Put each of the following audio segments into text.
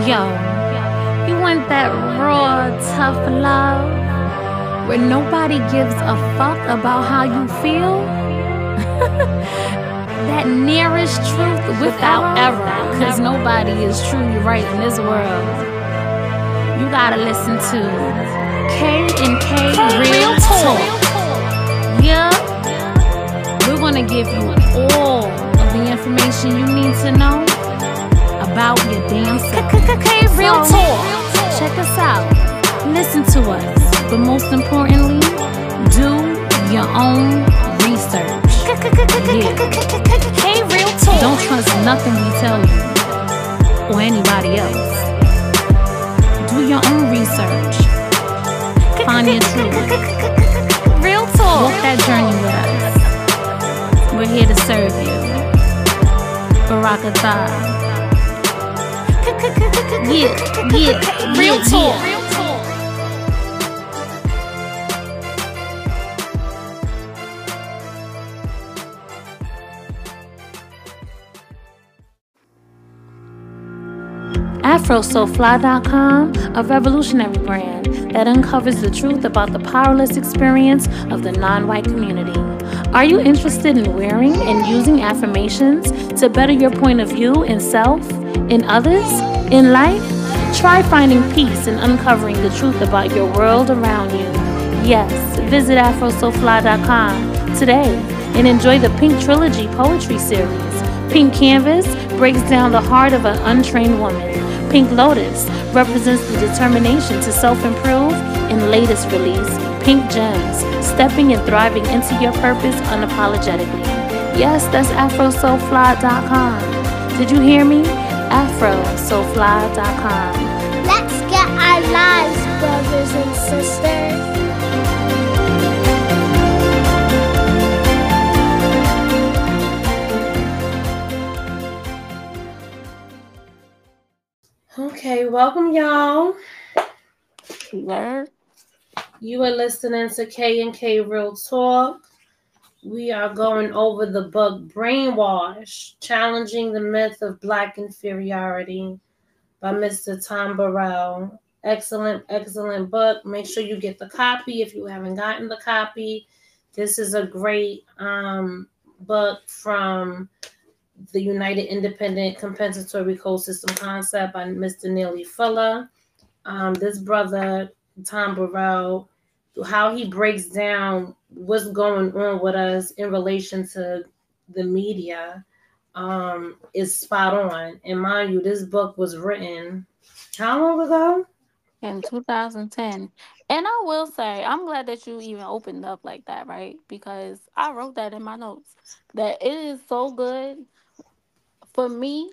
Yo, you want that raw, tough love where nobody gives a fuck about how you feel? That nearest truth without error, cause nobody is truly right in this world. You gotta listen to K&K Real Talk. Yeah, we're gonna give you all of the information you need to know about your damn self. Real Talk. Check us out. Listen to us. But most importantly, do your own research. Hey, Real Talk. Don't trust nothing we tell you or anybody else. Do your own research. Find your truth. Real Talk. Walk that journey with us. We're here to serve you. Barakatah. Yeah, Real Talk. AfroSoFly.com, a revolutionary brand that uncovers the truth about the powerless experience of the non-white community. Are you interested in wearing and using affirmations to better your point of view in self, in others, in life? Try finding peace and uncovering the truth about your world around you. Yes, visit AfroSoFly.com today and enjoy the Pink Trilogy Poetry Series. Pink Canvas breaks down the heart of an untrained woman. Pink Lotus represents the determination to self-improve. And latest release, Pink Gems, stepping and thriving into your purpose unapologetically. Yes, that's AfroSoFly.com. Did you hear me? AfroSoFly.com. Let's get our lives, brothers and sisters. Okay, welcome y'all. Yeah. You are listening to K&K Real Talk. We are going over the book Brainwash, Challenging the Myth of Black Inferiority by Mr. Tom Burrell. Excellent book. Make sure you get the copy if you haven't gotten the copy. This is a great book from the United Independent Compensatory Code System Concept by Mr. Neely Fuller. This brother, Tom Burrell, how he breaks down what's going on with us in relation to the media is spot on. And mind you, this book was written how long ago? In 2010. And I will say, I'm glad that you even opened up like that, right? Because I wrote that in my notes. That it is so good for me,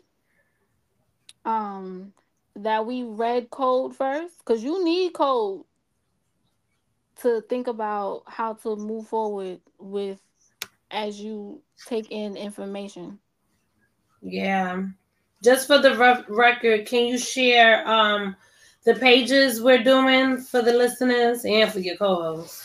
that we read code first. Because you need code to think about how to move forward with as you take in information. Yeah. Just for the record, can you share the pages we're doing for the listeners and for your co-hosts?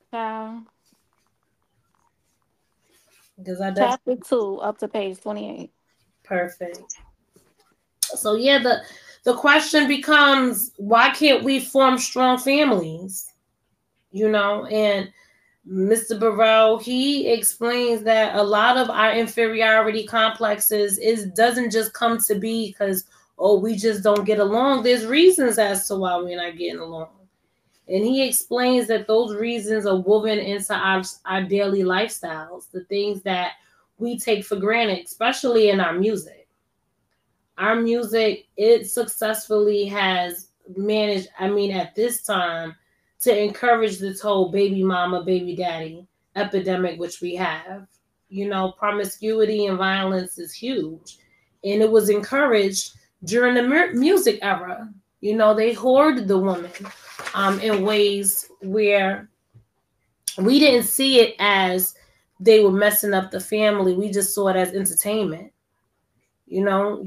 Because Chapter 2 up to page 28. Perfect. So yeah, the question becomes, why can't we form strong families? You know, and Mr. Burrell, he explains that a lot of our inferiority complexes doesn't just come to be because, oh, we just don't get along. There's reasons as to why we're not getting along. And he explains that those reasons are woven into our daily lifestyles, the things that we take for granted, especially in our music. Our music, it successfully has managed, at this time, to encourage this whole baby mama, baby daddy epidemic, which we have. You know, promiscuity and violence is huge. And it was encouraged during the music era. You know, they hoarded the woman in ways where we didn't see it as they were messing up the family. We just saw it as entertainment. You know,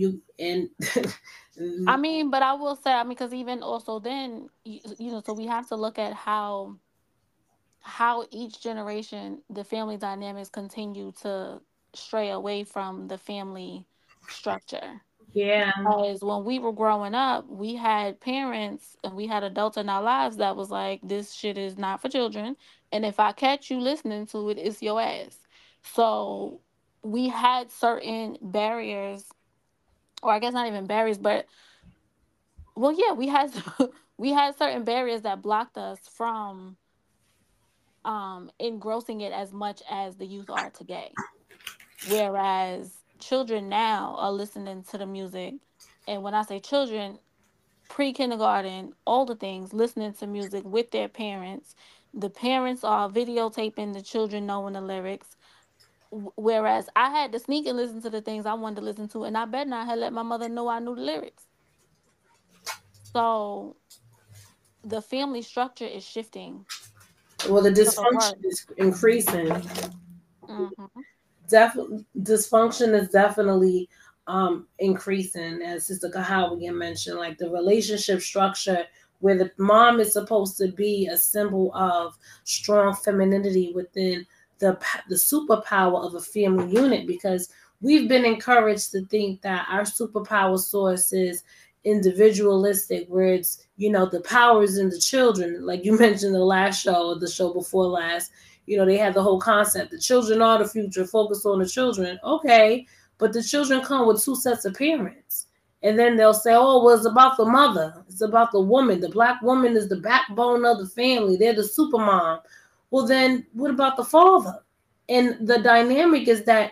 but I will say, because even also then, so we have to look at how each generation, the family dynamics continue to stray away from the family structure. Yeah. Because when we were growing up, we had parents and we had adults in our lives that was like, this shit is not for children. And if I catch you listening to it, it's your ass. So we had certain barriers, or I guess not even barriers, but well, yeah, we had we had certain barriers that blocked us from engrossing it as much as the youth are today. Whereas children now are listening to the music. And when I say children, pre-kindergarten, all the things, listening to music with their parents. The parents are videotaping the children knowing the lyrics. Whereas I had to sneak and listen to the things I wanted to listen to, and I bet not had let my mother know I knew the lyrics. So the family structure is shifting Well, the for the worse. dysfunction is increasing. Mm-hmm. Dysfunction is definitely increasing, as Sister Kahawa mentioned, like the relationship structure where the mom is supposed to be a symbol of strong femininity within the superpower of a family unit, because we've been encouraged to think that our superpower source is individualistic, where it's, the power is in the children, like you mentioned the last show or the show before last. They had the whole concept, the children are the future, focus on the children. Okay, but the children come with two sets of parents. And then they'll say, oh, well, it's about the mother. It's about the woman. The Black woman is the backbone of the family. They're the super mom. Well, then what about the father? And the dynamic is that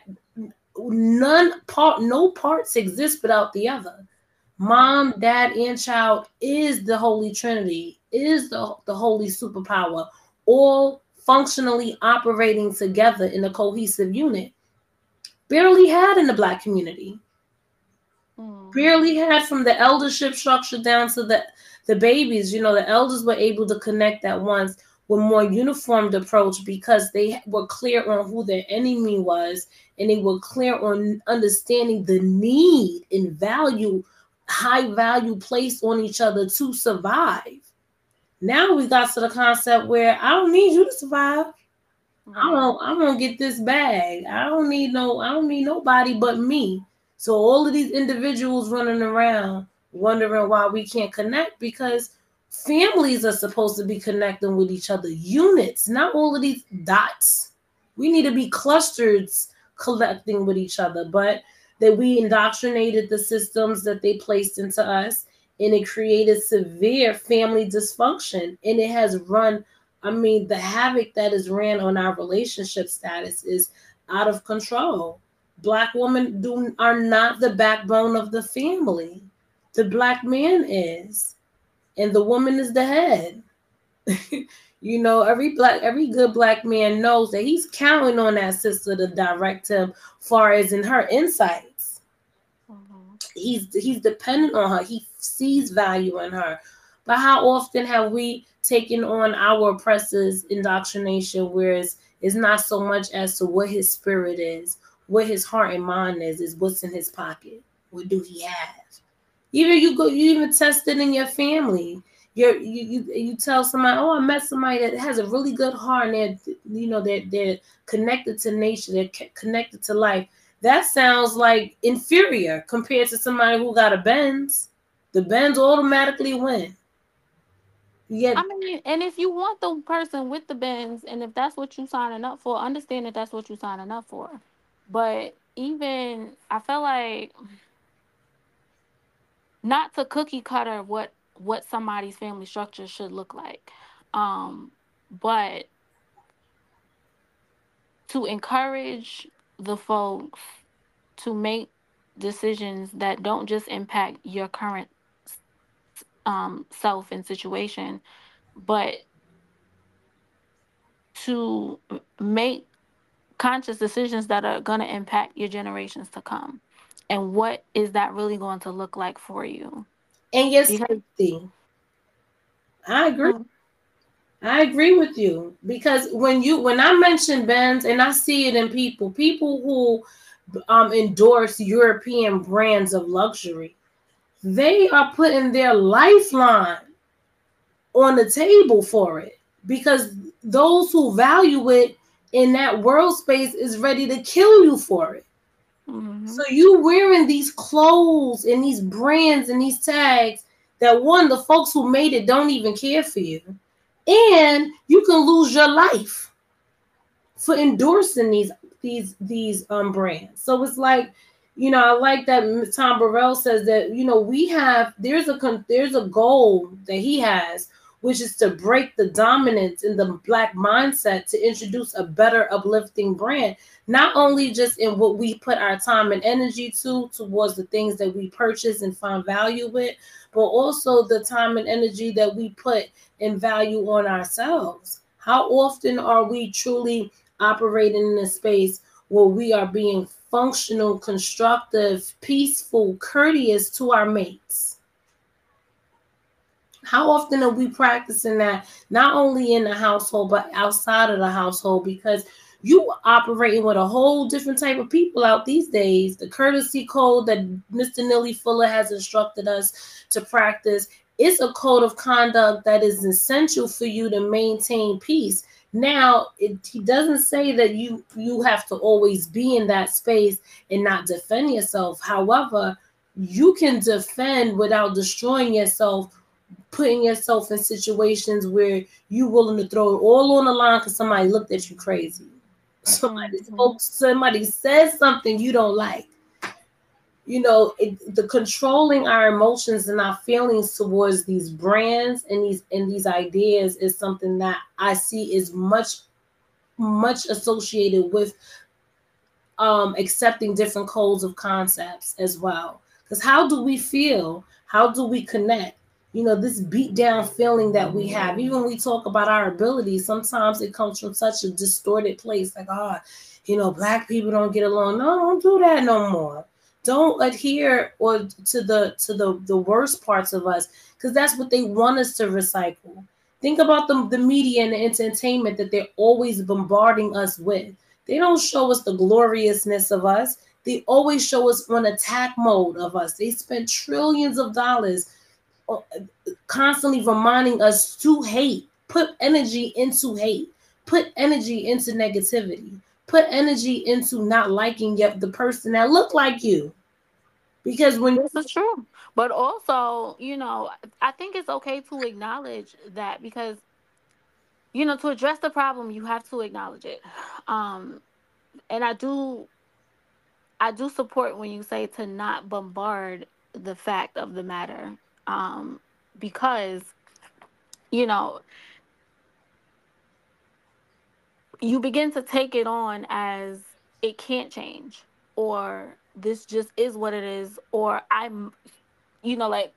no parts exist without the other. Mom, dad, and child is the Holy Trinity, is the holy superpower, all functionally operating together in a cohesive unit. Barely had in the Black community. Barely had, from the eldership structure down to the babies. The elders were able to connect at once with more uniformed approach because they were clear on who their enemy was, and they were clear on understanding the need and value, high value placed on each other to survive. Now we got to the concept where I don't need you to survive. Right. I'm gonna get this bag. I don't need nobody but me. So all of these individuals running around wondering why we can't connect, because families are supposed to be connecting with each other, units, not all of these dots. We need to be clusters collecting with each other, but that we indoctrinated the systems that they placed into us, and it created severe family dysfunction, and it has run, the havoc that is ran on our relationship status is out of control. Black women are not the backbone of the family. The Black man is, and the woman is the head. Every good Black man knows that he's counting on that sister to direct him far as in her insights. He's dependent on her. He sees value in her. But how often have we taken on our oppressor's indoctrination, whereas it's not so much as to what his spirit is, what his heart and mind is what's in his pocket. What do he have? You even test it in your family. You tell somebody, oh, I met somebody that has a really good heart, and they're connected to nature, they're connected to life. That sounds like inferior compared to somebody who got a Benz. The Benz automatically win. Yeah. And if you want the person with the Benz, and if that's what you're signing up for, understand that that's what you're signing up for. But even, I feel like, not to cookie cutter what somebody's family structure should look like, but to encourage the folks to make decisions that don't just impact your current self and situation, but to make conscious decisions that are going to impact your generations to come. And what is that really going to look like for you? And yes, I agree. I agree with you, because when I mention Benz, and I see it in people who endorse European brands of luxury, they are putting their lifeline on the table for it, because those who value it in that world space is ready to kill you for it. Mm-hmm. So you wearing these clothes and these brands and these tags that one, the folks who made it don't even care for you. And you can lose your life for endorsing these brands. So it's like, I like that Tom Burrell says that, there's a goal that he has, which is to break the dominance in the Black mindset to introduce a better uplifting brand, not only just in what we put our time and energy towards the things that we purchase and find value with, but also the time and energy that we put in value on ourselves. How often are we truly operating in a space where we are being functional, constructive, peaceful, courteous to our mates? How often are we practicing that, not only in the household, but outside of the household? Because you operating with a whole different type of people out these days. The courtesy code that Mr. Neely Fuller has instructed us to practice is a code of conduct that is essential for you to maintain peace. Now, he doesn't say that you have to always be in that space and not defend yourself. However, you can defend without destroying yourself, putting yourself in situations where you're willing to throw it all on the line because somebody looked at you crazy. Somebody says something you don't like. The controlling our emotions and our feelings towards these brands and these ideas is something that I see is much associated with accepting different codes of concepts as well. Because how do we feel? How do we connect? This beat down feeling that we have, even when we talk about our abilities, sometimes it comes from such a distorted place, like, Black people don't get along. No, don't do that no more. Don't adhere to the worst parts of us, because that's what they want us to recycle. Think about the media and the entertainment that they're always bombarding us with. They don't show us the gloriousness of us. They always show us on attack mode of us. They spend trillions of dollars constantly reminding us to hate. Put energy into hate. Put energy into negativity. Put energy into not liking the person that look like you. Because when this is true, but also, I think it's okay to acknowledge that, because, to address the problem, you have to acknowledge it. And I do support when you say to not bombard the fact of the matter, because, you begin to take it on as it can't change, or this just is what it is, or like,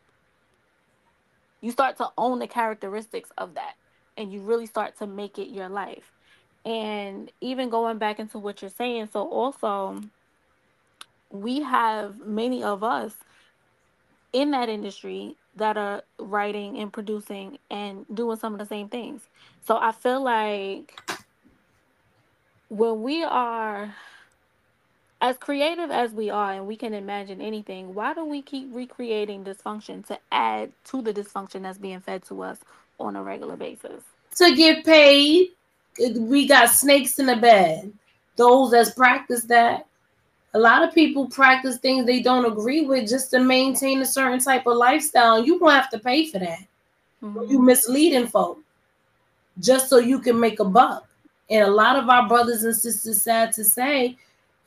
you start to own the characteristics of that, and you really start to make it your life. And even going back into what you're saying, so also we have many of us in that industry that are writing and producing and doing some of the same things. So I feel like when we are as creative as we are and we can imagine anything, why do we keep recreating dysfunction to add to the dysfunction that's being fed to us on a regular basis? To get paid. We got snakes in the bed. Those that practice that. A lot of people practice things they don't agree with just to maintain a certain type of lifestyle. And you're going to have to pay for that. Mm-hmm. You misleading folk just so you can make a buck. And a lot of our brothers and sisters, sad to say,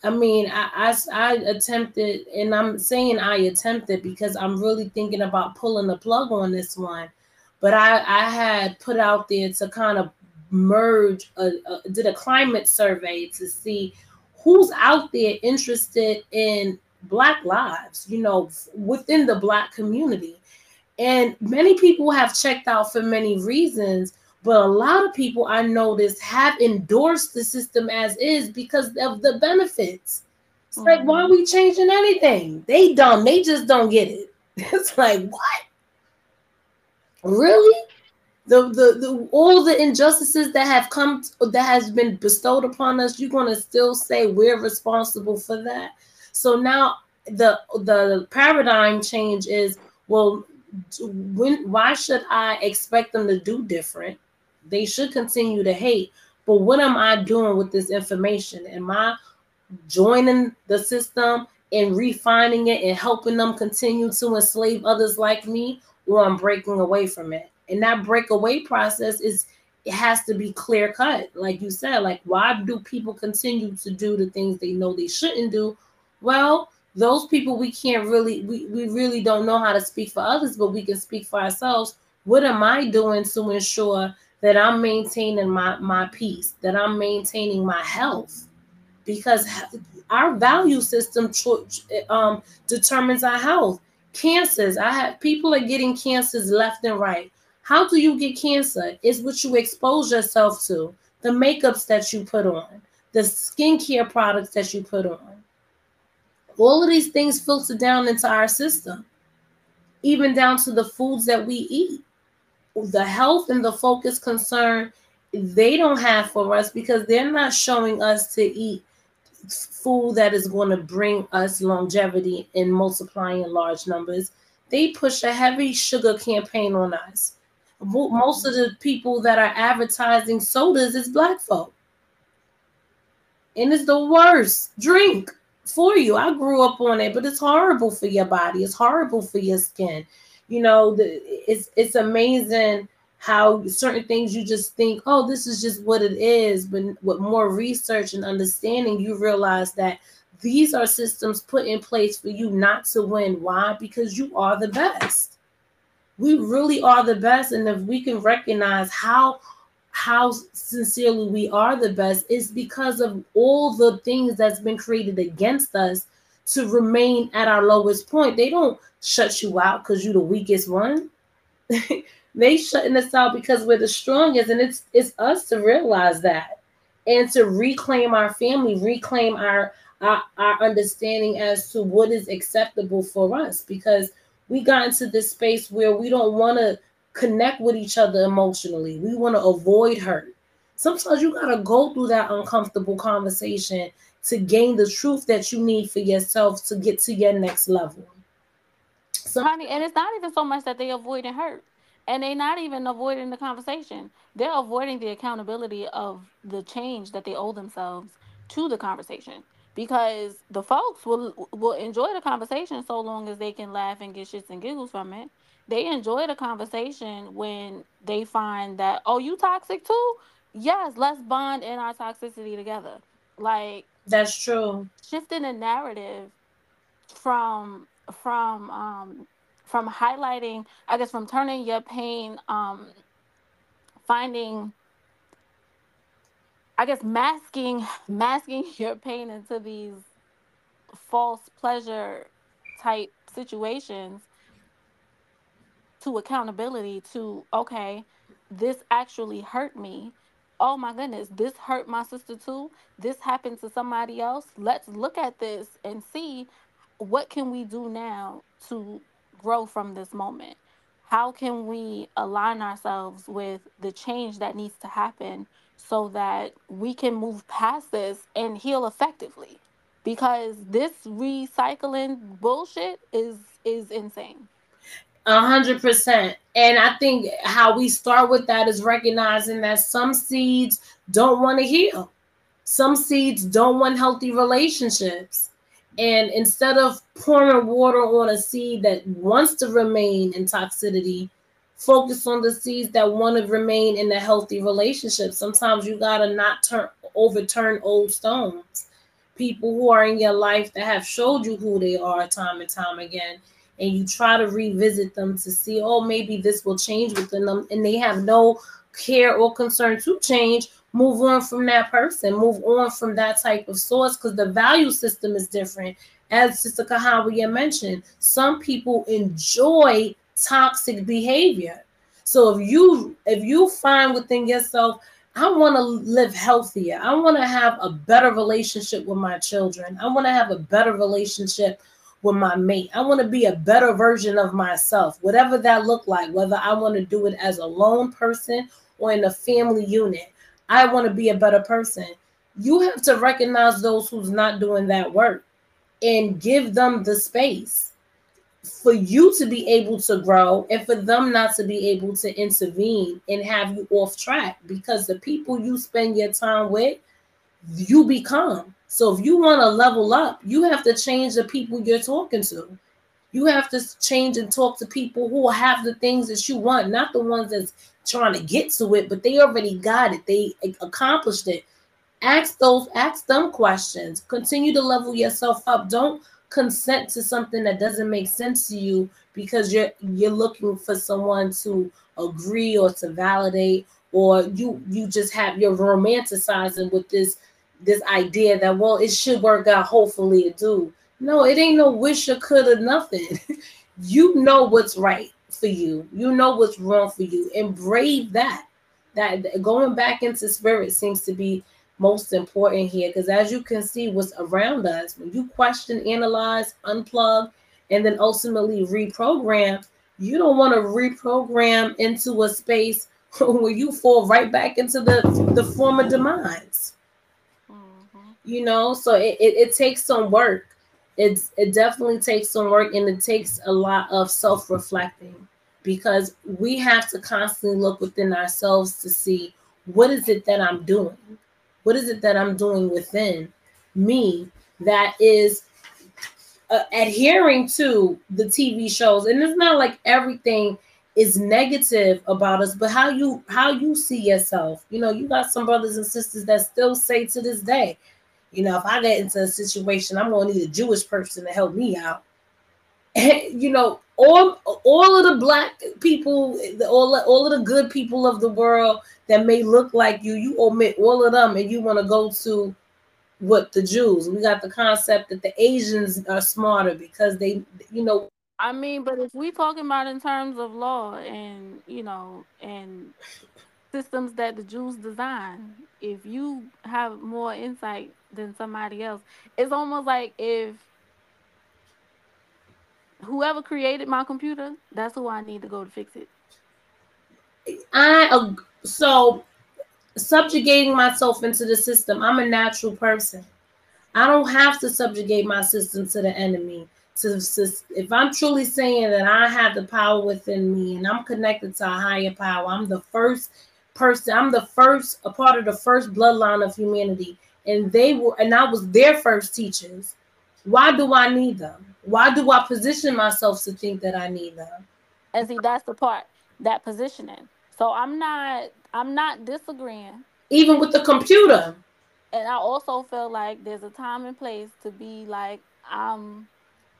I attempted, and I'm saying I attempted because I'm really thinking about pulling the plug on this one. But I had put out there to kind of merge, did a climate survey to see who's out there interested in Black lives, within the Black community. And many people have checked out for many reasons, but a lot of people I noticed have endorsed the system as is because of the benefits. It's like, why are we changing anything? They dumb. They just don't get it. It's like, what? Really? The all the injustices that has been bestowed upon us, you're gonna still say we're responsible for that? So now the paradigm change is, well, why should I expect them to do different? They should continue to hate, but what am I doing with this information? Am I joining the system and refining it and helping them continue to enslave others like me, or I'm breaking away from it. And that breakaway process it has to be clear cut. Like you said, like, why do people continue to do the things they know they shouldn't do? Well, those people we really don't know how to speak for others, but we can speak for ourselves. What am I doing to ensure that I'm maintaining my peace, that I'm maintaining my health? Because our value system determines our health. Cancers, people are getting cancers left and right. How do you get cancer? It's what you expose yourself to, the makeups that you put on, the skincare products that you put on. All of these things filter down into our system, even down to the foods that we eat. The health and the focus concern they don't have for us, because they're not showing us to eat food that is going to bring us longevity and multiplying in large numbers. They push a heavy sugar campaign on us. Most of the people that are advertising sodas is Black folk. And it's the worst drink for you. I grew up on it, but it's horrible for your body. It's horrible for your skin. You know, it's amazing how certain things you just think, oh, this is just what it is. But with more research and understanding, you realize that these are systems put in place for you not to win. Why? Because you are the best. We really are the best. And if we can recognize how sincerely we are the best, it's because of all the things that's been created against us to remain at our lowest point. They don't shut you out because you're the weakest one. They shutting us out because we're the strongest, and it's us to realize that and to reclaim our family, reclaim our understanding as to what is acceptable for us, because we got into this space where we don't want to connect with each other emotionally. We want to avoid hurt. Sometimes you got to go through that uncomfortable conversation to gain the truth that you need for yourself to get to your next level. Honey, and it's not even so much that they avoiding hurt. And they're not even avoiding the conversation. They're avoiding the accountability of the change that they owe themselves to the conversation. Because the folks will enjoy the conversation so long as they can laugh and get shits and giggles from it. They enjoy the conversation when they find that, oh, you toxic too? Yes, let's bond in our toxicity together. Like, that's true. Shifting the narrative from highlighting, I guess, from turning your pain, finding, I guess, masking your pain into these false pleasure type situations, to accountability, to, okay, this actually hurt me. Oh my goodness, this hurt my sister too. This happened to somebody else. Let's look at this and see what can we do now to grow from this moment. How can we align ourselves with the change that needs to happen so that we can move past this and heal effectively? Because this recycling bullshit is insane. 100%. And I think how we start with that is recognizing that some seeds don't want to heal. Some seeds don't want healthy relationships. And instead of pouring water on a seed that wants to remain in toxicity, focus on the seeds that want to remain in a healthy relationship. Sometimes you got to not overturn old stones. People who are in your life that have showed you who they are time and time again, and you try to revisit them to see, oh, maybe this will change within them, and they have no care or concern to change, move on from that person, move on from that type of source, because the value system is different. As Sister Kahawiya mentioned, some people enjoy toxic behavior. So if you find within yourself, I want to live healthier, I want to have a better relationship with my children, I want to have a better relationship with my mate, I want to be a better version of myself, whatever that look like, whether I want to do it as a lone person or in a family unit, I want to be a better person. You have to recognize those who's not doing that work and give them the space for you to be able to grow and for them not to be able to intervene and have you off track, because the people you spend your time with, you become. So if you want to level up, you have to change the people you're talking to. You have to change and talk to people who have the things that you want, not the ones that's trying to get to it, but they already got it. They accomplished it. Ask them questions. Continue to level yourself up. Don't consent to something that doesn't make sense to you because you're looking for someone to agree or to validate, or you're romanticizing with this idea that, well, it should work out, hopefully it do. No, it ain't no wish or could or nothing. You know what's right for you. You know what's wrong for you, and brave that. That going back into spirit seems to be most important here, because as you can see what's around us, when you question, analyze, unplug, and then ultimately reprogram, you don't want to reprogram into a space where you fall right back into the former demise. You know, so it takes some work. It definitely takes some work, and it takes a lot of self-reflecting, because we have to constantly look within ourselves to see, what is it that I'm doing? What is it that I'm doing within me that is adhering to the TV shows? And it's not like everything is negative about us, but how you see yourself. You know, you got some brothers and sisters that still say to this day, you know, if I get into a situation, I'm gonna need a Jewish person to help me out. You know, all of the black people, all of the good people of the world that may look like you omit all of them, and you want to go to what the Jews. We got the concept that the Asians are smarter because they, you know. I mean, but if we talking about in terms of law and, you know, and systems that the Jews design, if you have more insight than somebody else, it's almost like if whoever created my computer, that's who I need to go to fix it. So subjugating myself into the system, I'm a natural person. I don't have to subjugate my system to the enemy. If I'm truly saying that I have the power within me and I'm connected to a higher power, I'm the first person, a part of the first bloodline of humanity, and I was their first teachers. Why do I need them? Why do I position myself to think that I need them? And see, that's the part, that positioning. So I'm not disagreeing. Even with the computer. And I also feel like there's a time and place to be like, I'm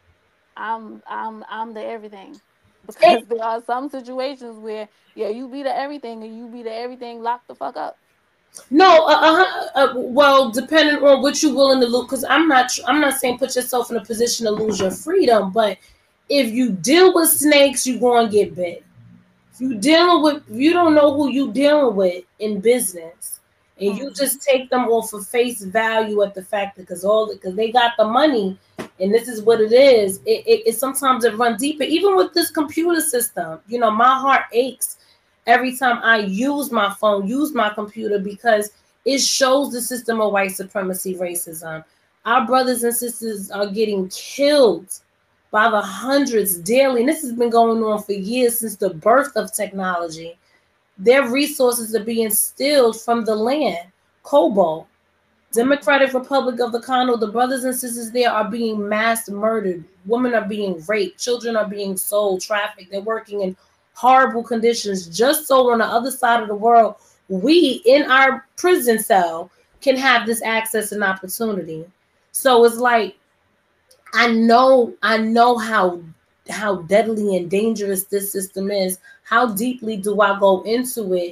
the everything. Because there are some situations where, yeah, you be the everything and you be the everything locked the fuck up. No, well, depending on what you're willing to lose, because I'm not saying put yourself in a position to lose your freedom, but if you deal with snakes, you're going to get bit. If you don't know who you dealing with in business, and you just take them off of face value at the fact that because they got the money, and this is what it is. It sometimes it runs deeper. Even with this computer system, you know, my heart aches every time I use my phone, use my computer, because it shows the system of white supremacy, racism. Our brothers and sisters are getting killed by the hundreds daily. And this has been going on for years, since the birth of technology. Their resources are being stealed from the land. Kobo, Democratic Republic of the Congo, the brothers and sisters there are being mass murdered. Women are being raped. Children are being sold, trafficked. They're working in horrible conditions just so on the other side of the world, we in our prison cell can have this access and opportunity. So it's like, I know how deadly and dangerous this system is. How deeply do I go into it?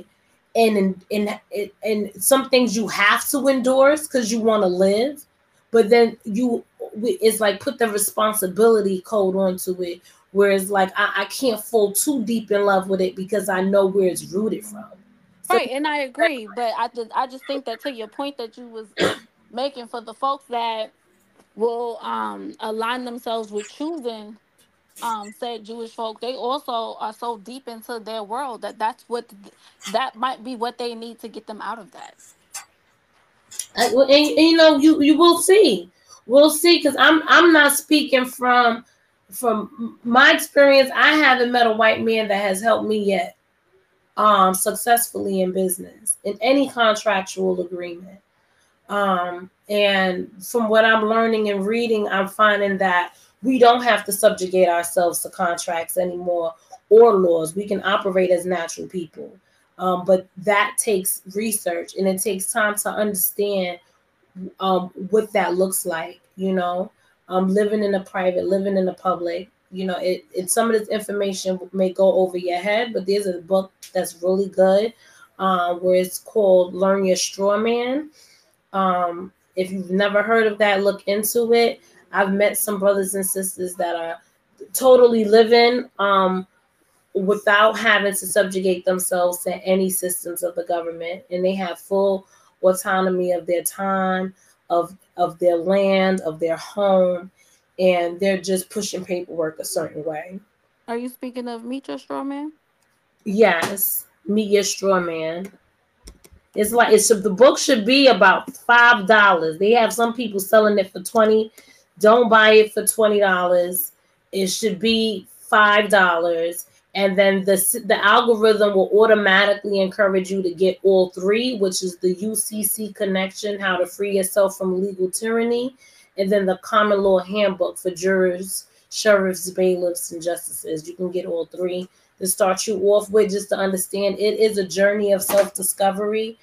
And some things you have to endorse because you want to live, but then it's like put the responsibility code onto it, where it's like I can't fall too deep in love with it because I know where it's rooted from. So, right, and I agree, but I just think that to your point that you was making, for the folks that will align themselves with choosing said Jewish folk, they also are so deep into their world that might be what they need to get them out of that. And you know, you will see. We'll see, because I'm not speaking from my experience. I haven't met a white man that has helped me yet successfully in business, in any contractual agreement. And from what I'm learning and reading, I'm finding that we don't have to subjugate ourselves to contracts anymore or laws. We can operate as natural people. But that takes research, and it takes time to understand what that looks like, living in the private, living in the public. Some of this information may go over your head, but there's a book that's really good where it's called Learn Your Straw Man. If you've never heard of that, look into it. I've met some brothers and sisters that are totally living without having to subjugate themselves to any systems of the government, and they have full autonomy of their time, of their land, of their home, and they're just pushing paperwork a certain way. Are you speaking of Meet Your Straw Man? Yes, Meet Your Straw Man. It's like the book should be about $5. They have some people selling it for $20. Don't buy it for $20. It should be $5. And then the algorithm will automatically encourage you to get all three, which is the UCC Connection, How to Free Yourself from Legal Tyranny, and then the Common Law Handbook for Jurors, Sheriffs, Bailiffs, and Justices. You can get all three to start you off with, just to understand it is a journey of self-discovery.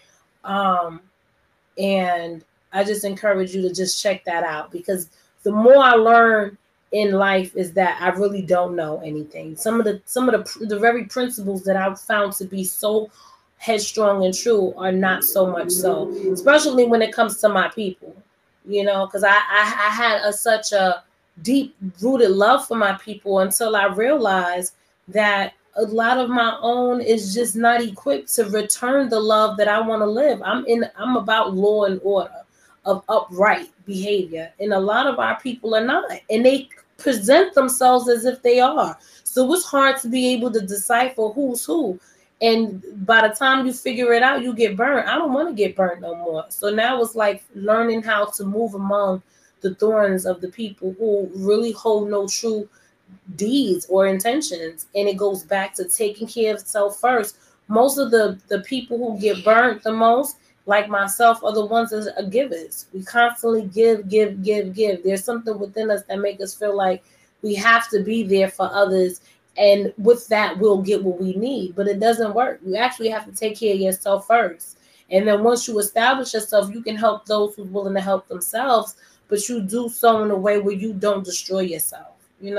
And I just encourage you to just check that out, because the more I learn in life is that I really don't know anything. Some of the very principles that I've found to be so headstrong and true are not so much so, especially when it comes to my people, because I had such a deep rooted love for my people until I realized that a lot of my own is just not equipped to return the love that I want to live. I'm about law and order, of upright behavior, and a lot of our people are not, and they present themselves as if they are. So it's hard to be able to decipher who's who. And by the time you figure it out, you get burned. I don't want to get burnt no more. So now it's like learning how to move among the thorns of the people who really hold no true deeds or intentions. And it goes back to taking care of self first. Most of the people who get burnt the most, like myself, are the ones that are givers. We constantly give. There's something within us that makes us feel like we have to be there for others, and with that we'll get what we need. But it doesn't work. You actually have to take care of yourself first, and then once you establish yourself, you can help those who's willing to help themselves, but you do so in a way where you don't destroy yourself.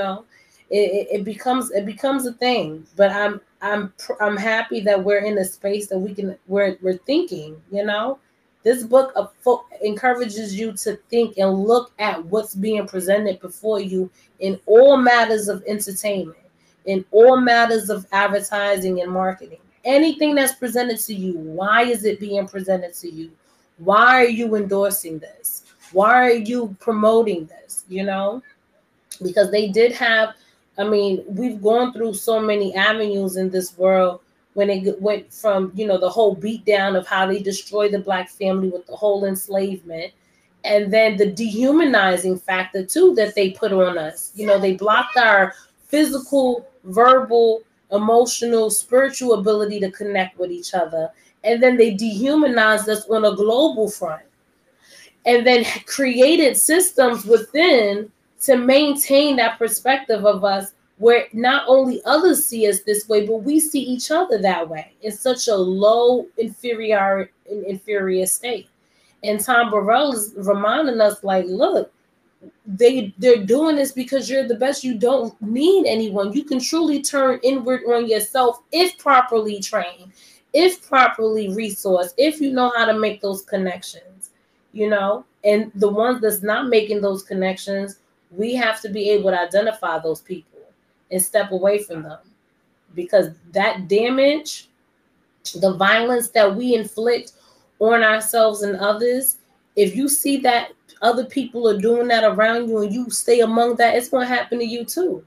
It becomes a thing. But I'm happy that we're in a space that we're thinking. This book encourages you to think and look at what's being presented before you in all matters of entertainment, in all matters of advertising and marketing. Anything that's presented to you, why is it being presented to you? Why are you endorsing this? Why are you promoting this? Because they did have, we've gone through so many avenues in this world when it went from, the whole beat down of how they destroyed the Black family with the whole enslavement, and then the dehumanizing factor too that they put on us. They blocked our physical, verbal, emotional, spiritual ability to connect with each other. And then they dehumanized us on a global front, and then created systems within to maintain that perspective of us, where not only others see us this way, but we see each other that way. It's such a low, inferior state. And Tom Burrell is reminding us, like, look, they're doing this because you're the best. You don't need anyone. You can truly turn inward on yourself if properly trained, if properly resourced, if you know how to make those connections, and the ones that's not making those connections, we have to be able to identify those people and step away from them, because that damage, the violence that we inflict on ourselves and others, if you see that other people are doing that around you and you stay among that, it's going to happen to you too.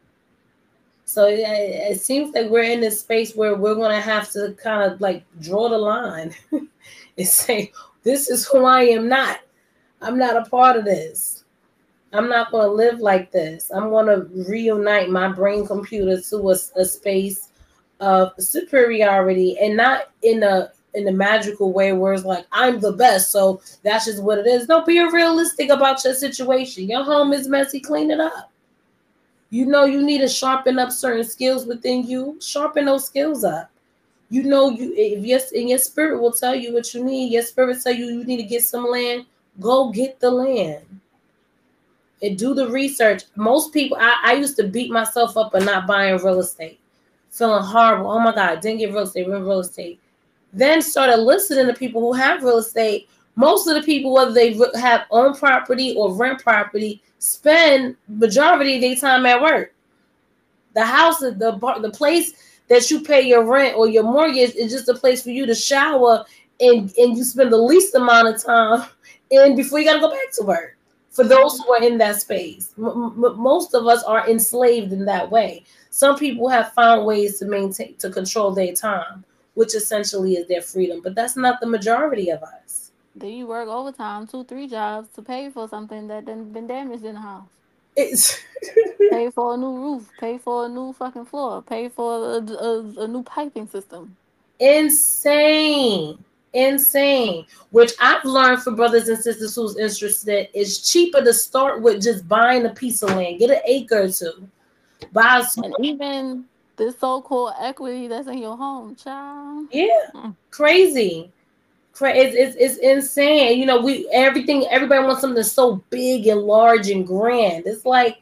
So it seems like we're in this space where we're going to have to kind of like draw the line and say, this is who I am not. I'm not a part of this. I'm not going to live like this. I'm going to reunite my brain computer to a space of superiority, and not in a in a magical way where it's like, I'm the best, so that's just what it is. No, be realistic about your situation. Your home is messy, clean it up. You know you need to sharpen up certain skills within you. Sharpen those skills up. You know, if your spirit will tell you what you need. Your spirit tell you need to get some land. Go get the land and do the research. Most people, I used to beat myself up for not buying real estate, feeling horrible. Oh my God, didn't get real estate. Then started listening to people who have real estate. Most of the people, whether they have own property or rent property, spend majority of their time at work. The house, the place that you pay your rent or your mortgage is just a place for you to shower, and you spend the least amount of time in before you got to go back to work. For those who are in that space, most of us are enslaved in that way. Some people have found ways to control their time, which essentially is their freedom, but that's not the majority of us. Then you work overtime, 2-3 jobs to pay for something that done been damaged in the house. It's pay for a new roof, pay for a new fucking floor, pay for a new piping system. Insane. Which I've learned for brothers and sisters who's interested, it's cheaper to start with just buying a piece of land, get an acre or two, buy and even this so-called equity that's in your home, child. Yeah, crazy. It's insane. You know, everybody wants something that's so big and large and grand. It's like,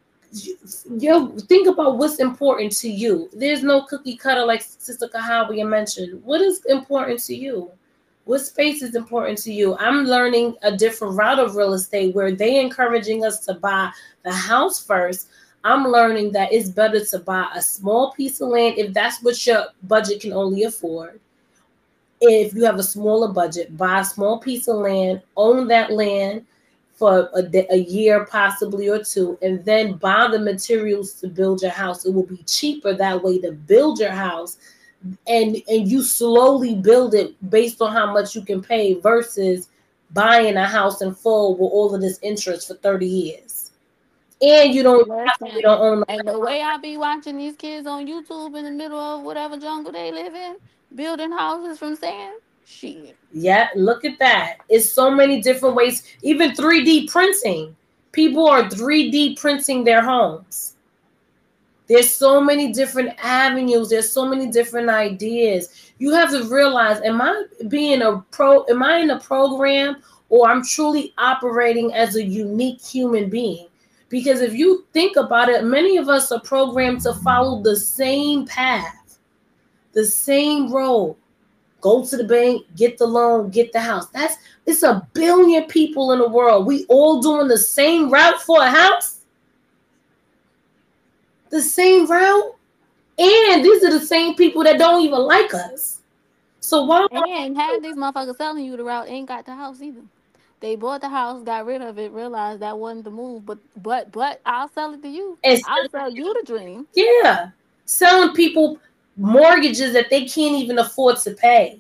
think about what's important to you. There's no cookie cutter like Sister Kahawa mentioned. What is important to you? What space is important to you? I'm learning a different route of real estate where they encouraging us to buy the house first. I'm learning that it's better to buy a small piece of land if that's what your budget can only afford. If you have a smaller budget, buy a small piece of land, own that land for a year, possibly or two, and then buy the materials to build your house. It will be cheaper that way to build your house, and you slowly build it based on how much you can pay versus buying a house in full with all of this interest for 30 years. And you don't own. And the way I be watching these kids on YouTube in the middle of whatever jungle they live in, building houses from sand. Shit. Yeah, look at that. It's so many different ways. Even 3D printing. People are 3D printing their homes. There's so many different avenues. There's so many different ideas. You have to realize, am I in a program, or I'm truly operating as a unique human being? Because if you think about it, many of us are programmed to follow the same path, the same road. Go to the bank, get the loan, get the house. It's 1 billion people in the world. We all doing the same route for a house. The same route. And these are the same people that don't even like us. So why? And half these motherfuckers telling you the route ain't got the house either. They bought the house, got rid of it, realized that wasn't the move. But I'll sell it to you. I'll sell you the dream. Yeah. Selling people mortgages that they can't even afford to pay.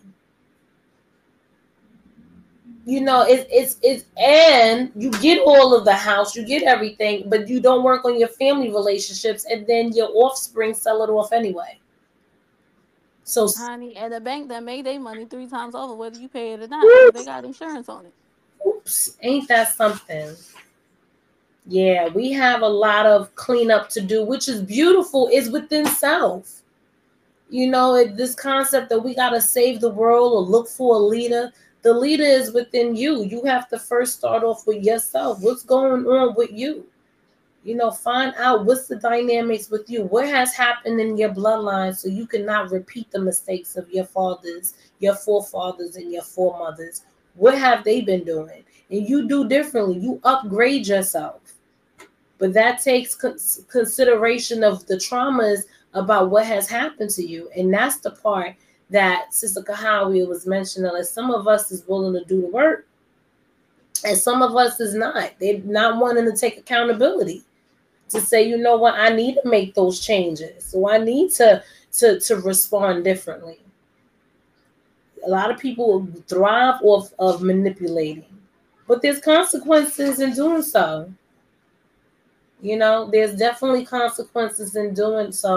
You know, it's and you get all of the house, you get everything, but you don't work on your family relationships, and then your offspring sell it off anyway. So, honey, and the bank that made their money 3 times over, whether you pay it or not, they got insurance on it. Oops, ain't that something? Yeah, we have a lot of cleanup to do, which is beautiful. Is within self. You know, this concept that we got to save the world or look for a leader. The leader is within you. You have to first start off with yourself. What's going on with you? You know, find out what's the dynamics with you. What has happened in your bloodline so you cannot repeat the mistakes of your fathers, your forefathers, and your foremothers. What have they been doing? And you do differently. You upgrade yourself. But that takes consideration of the traumas about what has happened to you. And that's the part that Sister Kahawa was mentioning. Like, some of us is willing to do the work, and some of us is not. They're not wanting to take accountability to say, you know what, I need to make those changes. So I need to respond differently. A lot of people thrive off of manipulating, but there's consequences in doing so. You know, there's definitely consequences in doing so.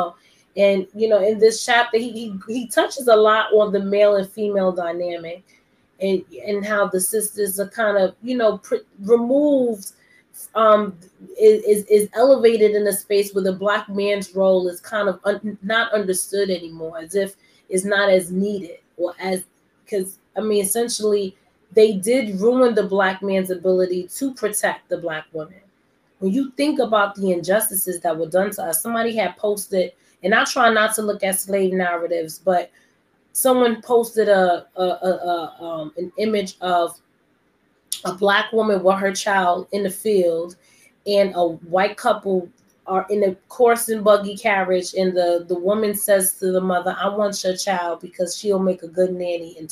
And in this chapter, he touches a lot on the male and female dynamic, and how the sisters are kind of removed, um is elevated in a space where the black man's role is kind of not understood anymore, as if it's not as needed, or as, because I mean, essentially they did ruin the black man's ability to protect the black woman. When you think about the injustices that were done to us, somebody had posted, and I try not to look at slave narratives, but someone posted an image of a black woman with her child in the field, and a white couple are in a horse and buggy carriage, and the woman says to the mother, "I want your child because she'll make a good nanny," and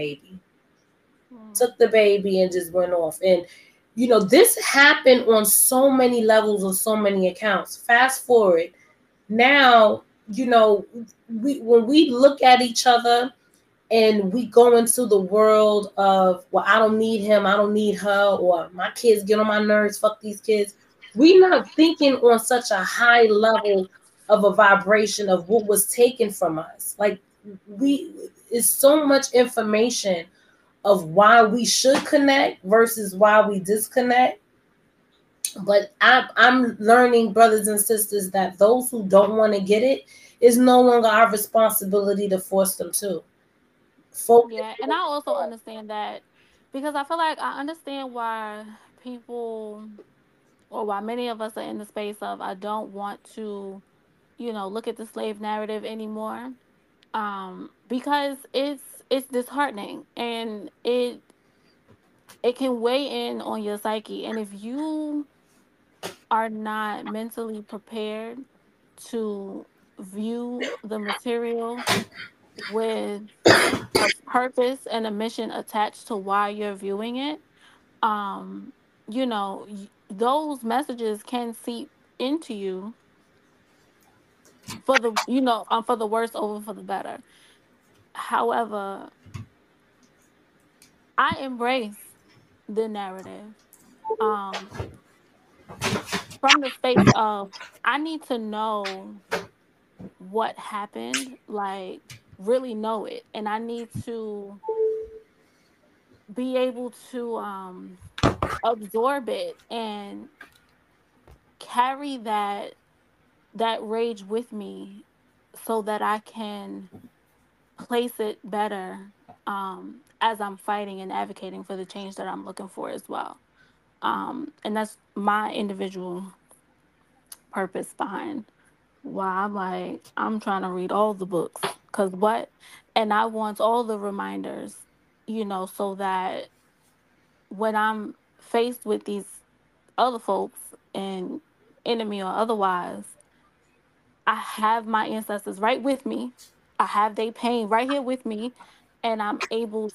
took the baby and just went off. And this happened on so many levels, on so many accounts. Fast forward now, when we look at each other and we go into the world of, well, I don't need him, I don't need her, or my kids get on my nerves, fuck these kids. We not thinking on such a high level of a vibration of what was taken from us. Like, we is so much information of why we should connect versus why we disconnect. But I'm learning, brothers and sisters, that those who don't want to get it, is no longer our responsibility to force them to. Focus. Yeah, and I also understand that, because I feel like I understand why people, or why many of us are in the space of, I don't want to, look at the slave narrative anymore. Because it's disheartening, and it can weigh in on your psyche. And if you are not mentally prepared to view the material with a purpose and a mission attached to why you're viewing it, um those messages can seep into you, for the for the worse over for the better. However, I embrace the narrative, um from the space of, I need to know what happened, like, really know it, and I need to be able to absorb it and carry that rage with me, so that I can place it better, as I'm fighting and advocating for the change that I'm looking for as well. And that's my individual purpose behind why I'm trying to read all the books. Cause what, and I want all the reminders, so that when I'm faced with these other folks, and enemy or otherwise, I have my ancestors right with me. I have their pain right here with me, and I'm able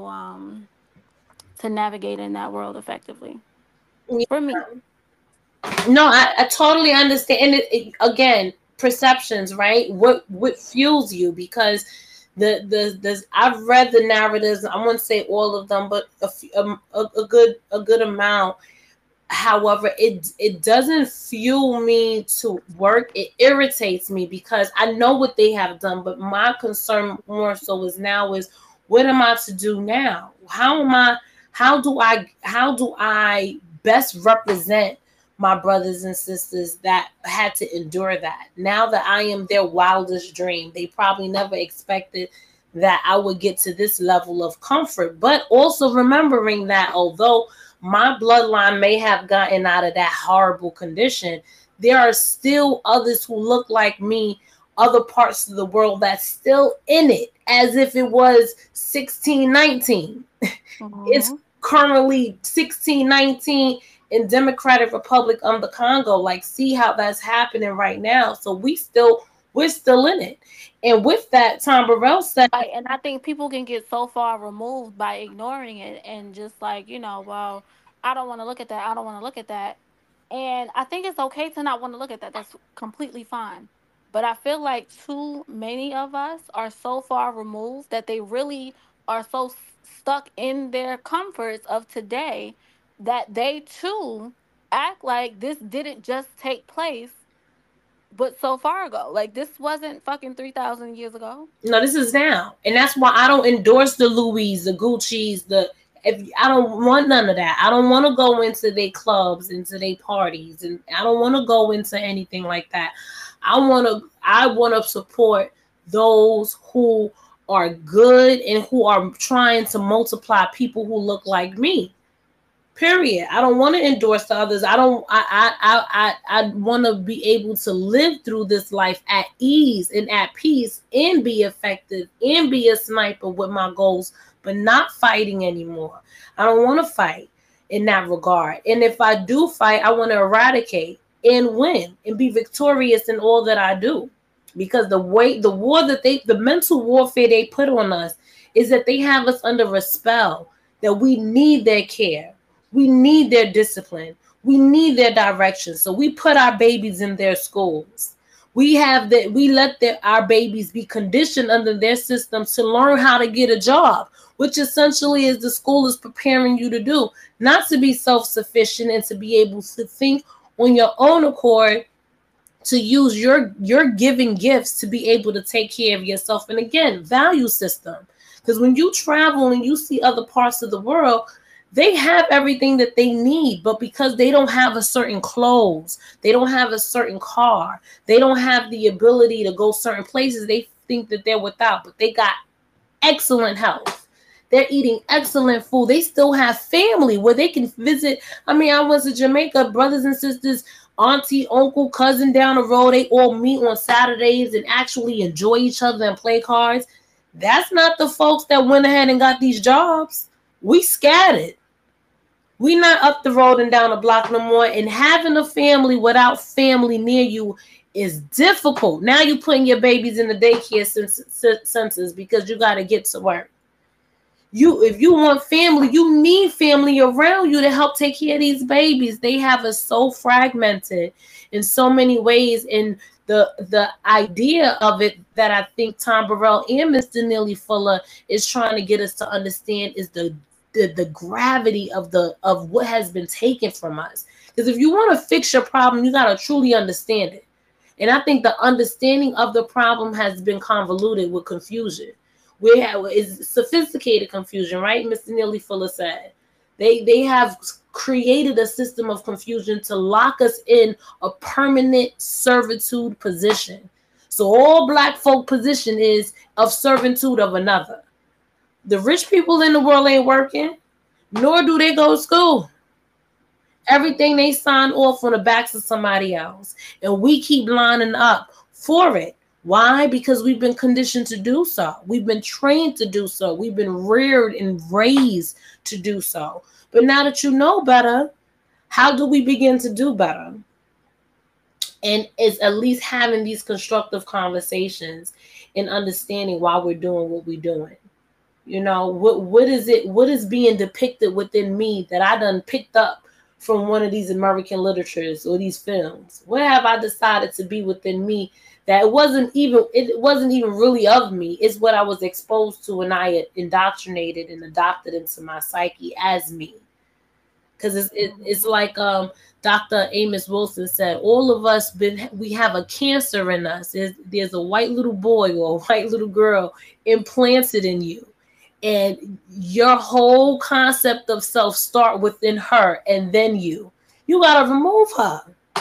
to navigate in that world effectively. For me. No, I totally understand. And again, perceptions, right? What fuels you? Because the I've read the narratives. I won't say all of them, but a good amount. However, it doesn't fuel me to work. It irritates me because I know what they have done. But my concern more so is what am I to do now? How am I? How do I best represent my brothers and sisters that had to endure that? Now that I am their wildest dream, they probably never expected that I would get to this level of comfort. But also remembering that although my bloodline may have gotten out of that horrible condition, there are still others who look like me, other parts of the world that's still in it, as if it was 1619. It's Mhm. currently 1619 in Democratic Republic of the Congo. Like, see how that's happening right now. So we're still in it. And with that, Tom Burrell said, Right, and I think people can get so far removed by ignoring it, and just like, well, I don't want to look at that. I don't want to look at that. And I think it's okay to not want to look at that. That's completely fine. But I feel like too many of us are so far removed that they really are so stuck in their comforts of today, that they too act like this didn't just take place but so far ago. Like, this wasn't fucking 3,000 years ago. No, this is now. And that's why I don't endorse the Louis, the Gucci's, I don't want none of that. I don't want to go into their clubs, into their parties, and I don't want to go into anything like that. I want to support those who are good and who are trying to multiply people who look like me. Period. I don't want to endorse the others. I want to be able to live through this life at ease and at peace and be effective and be a sniper with my goals, but not fighting anymore. I don't want to fight in that regard. And if I do fight, I want to eradicate and win and be victorious in all that I do. Because the mental warfare they put on us is that they have us under a spell, that we need their care. We need their discipline. We need their direction. So we put our babies in their schools. We let our babies be conditioned under their systems to learn how to get a job, which essentially is the school is preparing you to do, not to be self-sufficient and to be able to think on your own accord, to use your giving gifts to be able to take care of yourself. And again, value system. Because when you travel and you see other parts of the world, they have everything that they need, but because they don't have a certain clothes, they don't have a certain car, they don't have the ability to go certain places, they think that they're without, but they got excellent health. They're eating excellent food. They still have family where they can visit. I mean, I went to Jamaica, brothers and sisters, auntie, uncle, cousin down the road. They all meet on Saturdays and actually enjoy each other and play cards. That's not the folks that went ahead and got these jobs. We scattered. We not up the road and down the block no more. And having a family without family near you is difficult. Now you're putting your babies in the daycare centers because you got to get to work. If you want family, you need family around you to help take care of these babies. They have us so fragmented in so many ways. And the idea of it that I think Tom Burrell and Mr. Neely Fuller is trying to get us to understand is the gravity of what has been taken from us. Because if you want to fix your problem, you got to truly understand it. And I think the understanding of the problem has been convoluted with confusion. Is sophisticated confusion, right? Mr. Neely Fuller said they have created a system of confusion to lock us in a permanent servitude position. So all black folk position is of servitude of another. The rich people in the world ain't working, nor do they go to school. Everything they sign off on the backs of somebody else. And we keep lining up for it. Why? Because we've been conditioned to do so. We've been trained to do so. We've been reared and raised to do so. But now that you know better, how do we begin to do better? And it's at least having these constructive conversations and understanding why we're doing what we're doing. You know, what is being depicted within me that I done picked up from one of these American literatures or these films? What have I decided to be within me that it wasn't even really of me? It's what I was exposed to and I had indoctrinated and adopted into my psyche as me. Because it's like Dr. Amos Wilson said, all of us we have a cancer in us. There's a white little boy or a white little girl implanted in you. And your whole concept of self start within her and then you. You got to remove her.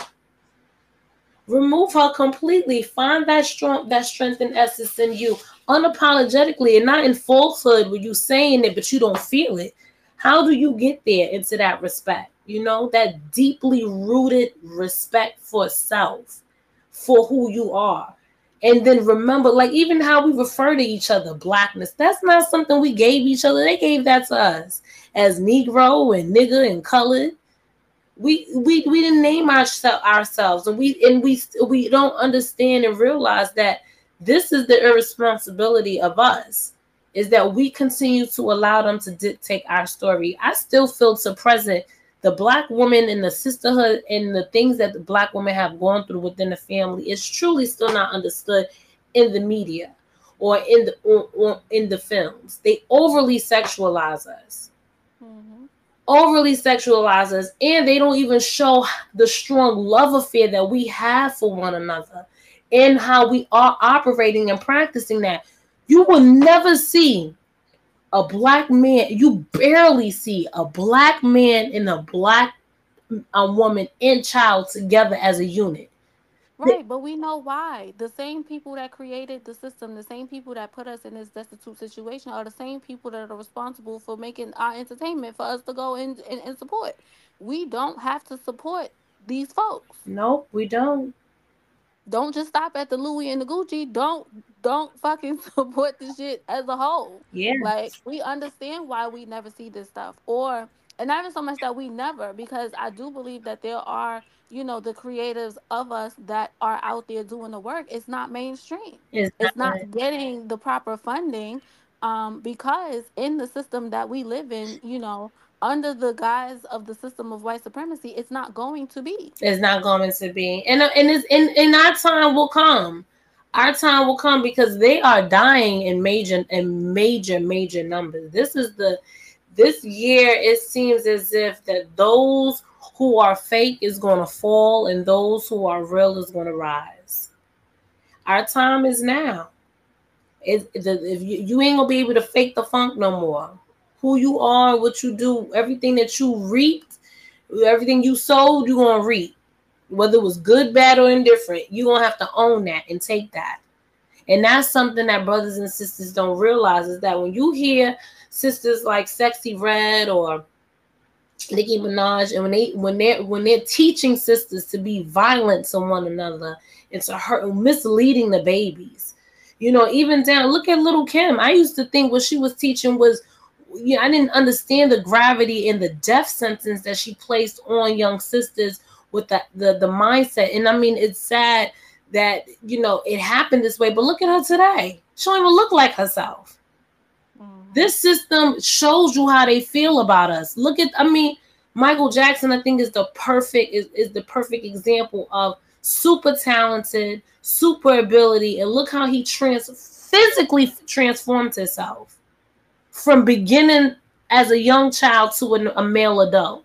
Remove her completely. Find that strength and essence in you unapologetically and not in falsehood where you saying it, but you don't feel it. How do you get there into that respect? You know, that deeply rooted respect for self, for who you are. And then remember, like even how we refer to each other, blackness, that's not something we gave each other. They gave that to us as Negro and nigger and colored. We didn't name ourselves, and we don't understand and realize that this is the irresponsibility of us, is that we continue to allow them to dictate our story. I still feel to present the black woman and the sisterhood and the things that the black women have gone through within the family is truly still not understood in the media or in the films. They overly sexualize us. Mm-hmm. overly sexualize us, and they don't even show the strong love affair that we have for one another and how we are operating and practicing that. You will never see a black man, you barely see a black man and a black woman and child together as a unit. Right, but we know why. The same people that created the system, the same people that put us in this destitute situation are the same people that are responsible for making our entertainment for us to go and support. We don't have to support these folks. Nope, we don't. Don't just stop at the Louis and the Gucci. Don't fucking support the shit as a whole. Yeah, Like, we understand why we never see this stuff, or and not even so much that we never, because I do believe that there are, the creatives of us that are out there doing the work. It's not mainstream. it's It's not. not getting the proper funding, because in the system that we live in, under the guise of the system of white supremacy, it's not going to be. It's not going to be, and it's in our time will come. Our time will come because they are dying in major numbers. This year. It seems as if that those who are fake is going to fall, and those who are real is going to rise. Our time is now. If you ain't gonna be able to fake the funk no more. Who you are, what you do, everything that you reaped, everything you sowed, you're gonna reap. Whether it was good, bad, or indifferent, you're gonna have to own that and take that. And that's something that brothers and sisters don't realize, is that when you hear sisters like Sexy Red or Nicki Minaj, and when they're teaching sisters to be violent to one another and to hurt, misleading the babies. Even down, look at Little Kim. I used to think what she was teaching was, I didn't understand the gravity and the death sentence that she placed on young sisters with the mindset. And I mean, it's sad that, it happened this way, but look at her today. She don't even look like herself. This system shows you how they feel about us. Michael Jackson, I think, is the perfect example of super talented, super ability, and look how he physically transformed himself from beginning as a young child to a male adult.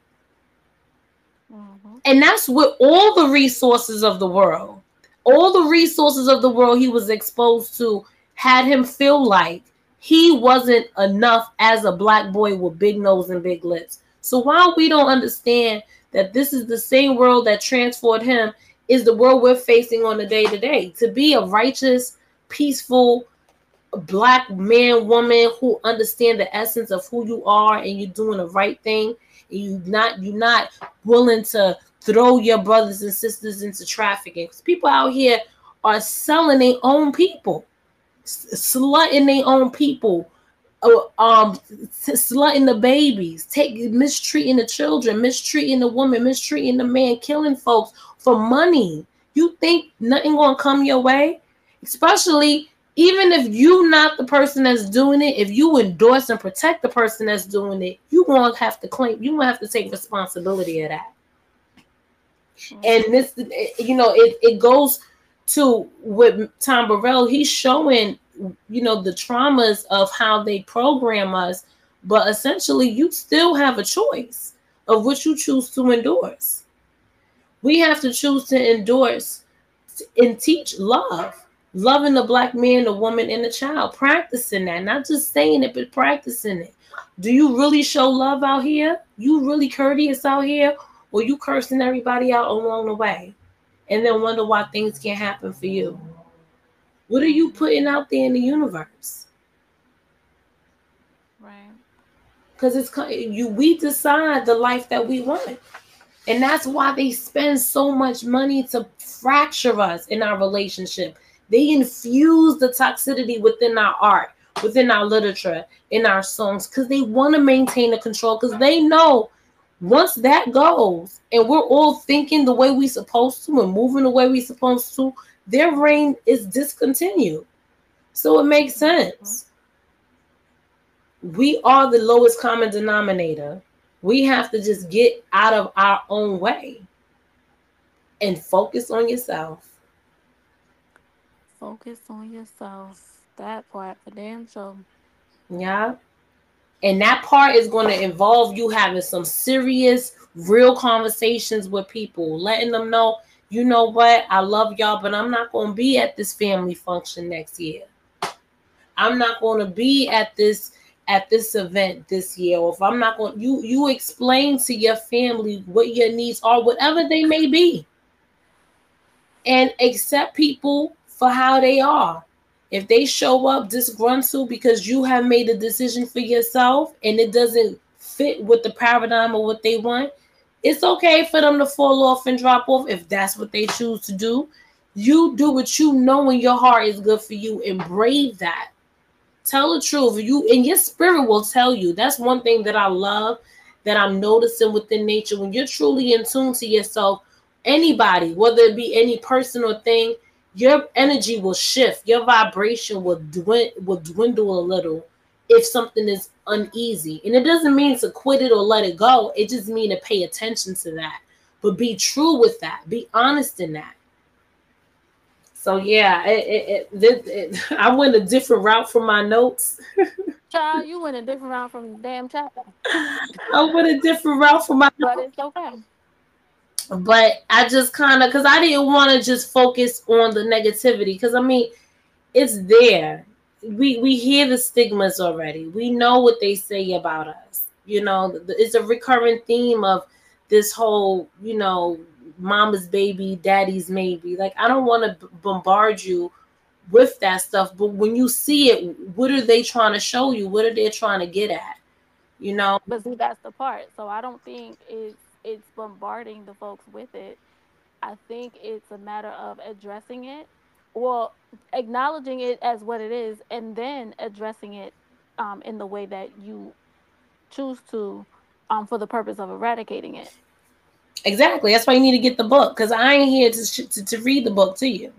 And that's with all the resources of the world. All the resources of the world he was exposed to had him feel like he wasn't enough as a black boy with big nose and big lips. So while we don't understand that this is the same world that transformed him, is the world we're facing on a day-to-day. To be a righteous, peaceful black man, woman who understand the essence of who you are, and you're doing the right thing, and you're not willing to throw your brothers and sisters into trafficking. Because people out here are selling their own people, slutting their own people, slutting the babies, mistreating the children, mistreating the woman, mistreating the man, killing folks for money. You think nothing gonna come your way? Especially even if you not the person that's doing it, if you endorse and protect the person that's doing it, you're gonna have to take responsibility of that. And this, it goes to with Tom Burrell. He's showing, the traumas of how they program us, but essentially you still have a choice of what you choose to endorse. We have to choose to endorse and teach loving the black man, the woman, and the child, practicing that, not just saying it, but practicing it. Do you really show love out here? You really courteous out here, or you cursing everybody out along the way and then wonder why things can't happen for you? What are you putting out there in the universe? Right. Because we decide the life that we want. And that's why they spend so much money to fracture us in our relationship. They infuse the toxicity within our art, within our literature, in our songs, because they want to maintain the control, because they know once that goes and we're all thinking the way we're supposed to and moving the way we're supposed to, their reign is discontinued. So it makes sense. We are the lowest common denominator. We have to just get out of our own way and focus on yourself. Focus on yourself. That part for damn sure. Yeah. And that part is going to involve you having some serious, real conversations with people, letting them know, you know what, I love y'all, but I'm not going to be at this family function next year. I'm not going to be at this event this year. Or if I'm not going, you explain to your family what your needs are, whatever they may be, and accept people for how they are. If they show up disgruntled because you have made a decision for yourself and it doesn't fit with the paradigm of what they want, it's okay for them to fall off and drop off if that's what they choose to do. You do what you know in your heart is good for you and brave that. Tell the truth. You and your spirit will tell you. That's one thing that I love that I'm noticing within nature. When you're truly in tune to yourself, anybody, whether it be any person or thing, your energy will shift. Your vibration will dwindle a little if something is uneasy. And it doesn't mean to quit it or let it go. It just means to pay attention to that. But be true with that. Be honest in that. So yeah, I went a different route from my notes. Child, you went a different route from the damn chapter. I went a different route from my But it's okay. But I just kind of, because I didn't want to just focus on the negativity. Because, I mean, it's there. We hear the stigmas already. We know what they say about us. You know, it's a recurring theme of this whole, you know, mama's baby, daddy's maybe. Like, I don't want to bombard you with that stuff. But when you see it, what are they trying to show you? What are they trying to get at? You know? But see, that's the part. So I don't think it's bombarding the folks with it. I think it's a matter of addressing it, well, acknowledging it as what it is, and then addressing it in the way that you choose to, for the purpose of eradicating it. Exactly. That's why you need to get the book, because I ain't here to read the book to you.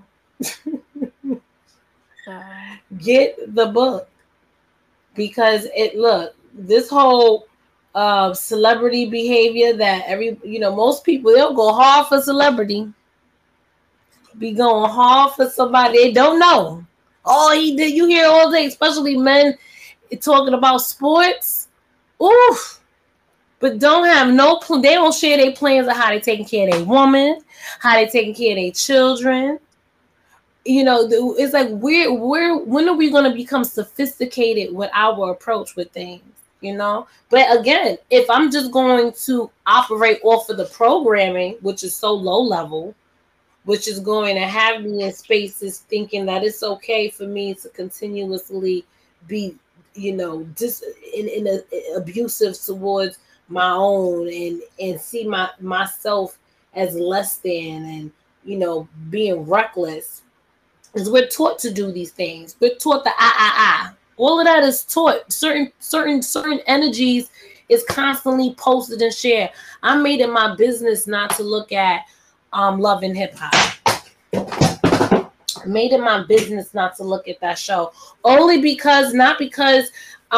Get the book, because this whole celebrity behavior that most people, they'll go hard for celebrity, be going hard for somebody they don't know. Oh, he did. You hear all day, especially men talking about sports. Oof. But don't have they don't share their plans of how they taking care of their woman, how they taking care of their children. You know, it's like when are we going to become sophisticated with our approach with things? You know, but again, if I'm just going to operate off of the programming, which is so low level, which is going to have me in spaces thinking that it's okay for me to continuously be, just in a abusive towards my own and see myself as less than, and being reckless, is we're taught to do these things. We're taught the all of that is taught. Certain energies is constantly posted and shared. I made it my business not to look at Love and Hip Hop. I made it my business not to look at that show. Not because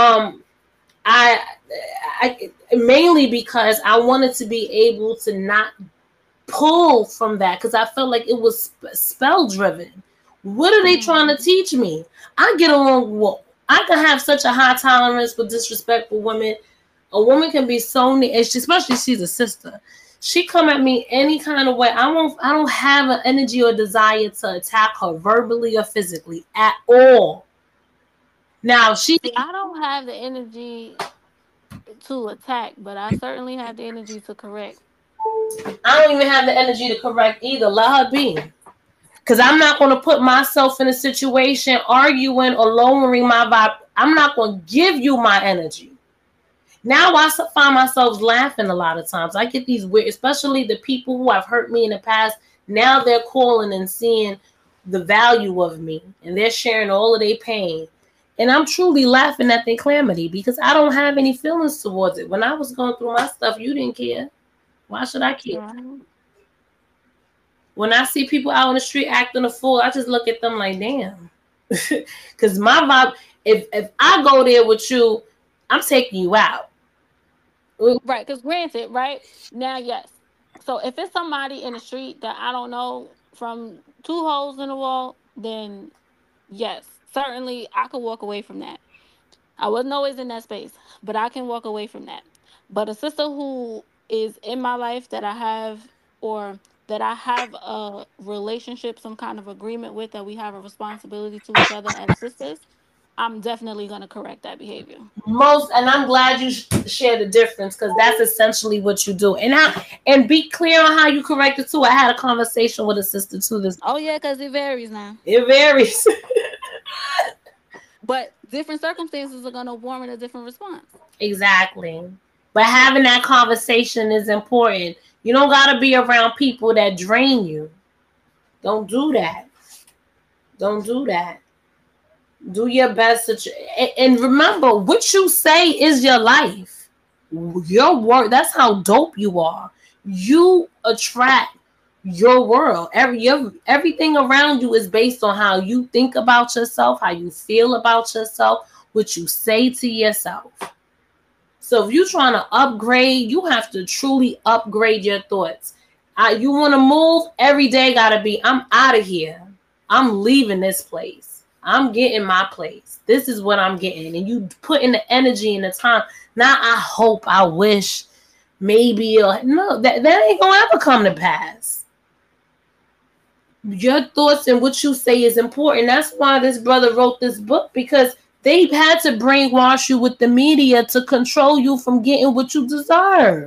mainly because I wanted to be able to not pull from that, because I felt like it was spell driven. What are they trying to teach me? I get along well. I can have such a high tolerance for disrespectful women. A woman can be so, especially she's a sister. She come at me any kind of way. I don't have an energy or desire to attack her verbally or physically at all. Now I don't have the energy to attack, but I certainly have the energy to correct. I don't even have the energy to correct either. Let her be. Because I'm not going to put myself in a situation arguing or lowering my vibe. I'm not going to give you my energy. Now I find myself laughing a lot of times. I get these weird, especially the people who have hurt me in the past. Now they're calling and seeing the value of me. And they're sharing all of their pain. And I'm truly laughing at their calamity because I don't have any feelings towards it. When I was going through my stuff, you didn't care. Why should I care? When I see people out on the street acting a fool, I just look at them like, damn. Because my vibe, if I go there with you, I'm taking you out. Right, because granted, right, now, yes. So if it's somebody in the street that I don't know from two holes in the wall, then yes, certainly I could walk away from that. I wasn't always in that space, but I can walk away from that. But a sister who is in my life that I have, or that I have a relationship, some kind of agreement with, that we have a responsibility to each other as sisters, I'm definitely going to correct that behavior. And I'm glad you share the difference, because that's essentially what you do. And be clear on how you correct it too. I had a conversation with a sister too this. Oh yeah, because it varies now. It varies. But different circumstances are going to warrant a different response. Exactly. But having that conversation is important. You don't got to be around people that drain you. Don't do that. Don't do that. Do your best and remember, what you say is your life. Your work, that's how dope you are. You attract your world. Everything around you is based on how you think about yourself, how you feel about yourself, what you say to yourself. So if you're trying to upgrade, you have to truly upgrade your thoughts. You want to move, every day got to be, I'm out of here. I'm leaving this place. I'm getting my place. This is what I'm getting. And you put in the energy and the time. Now I hope, I wish, maybe. No, that ain't going to ever come to pass. Your thoughts and what you say is important. That's why this brother wrote this book, because they had to brainwash you with the media to control you from getting what you deserve.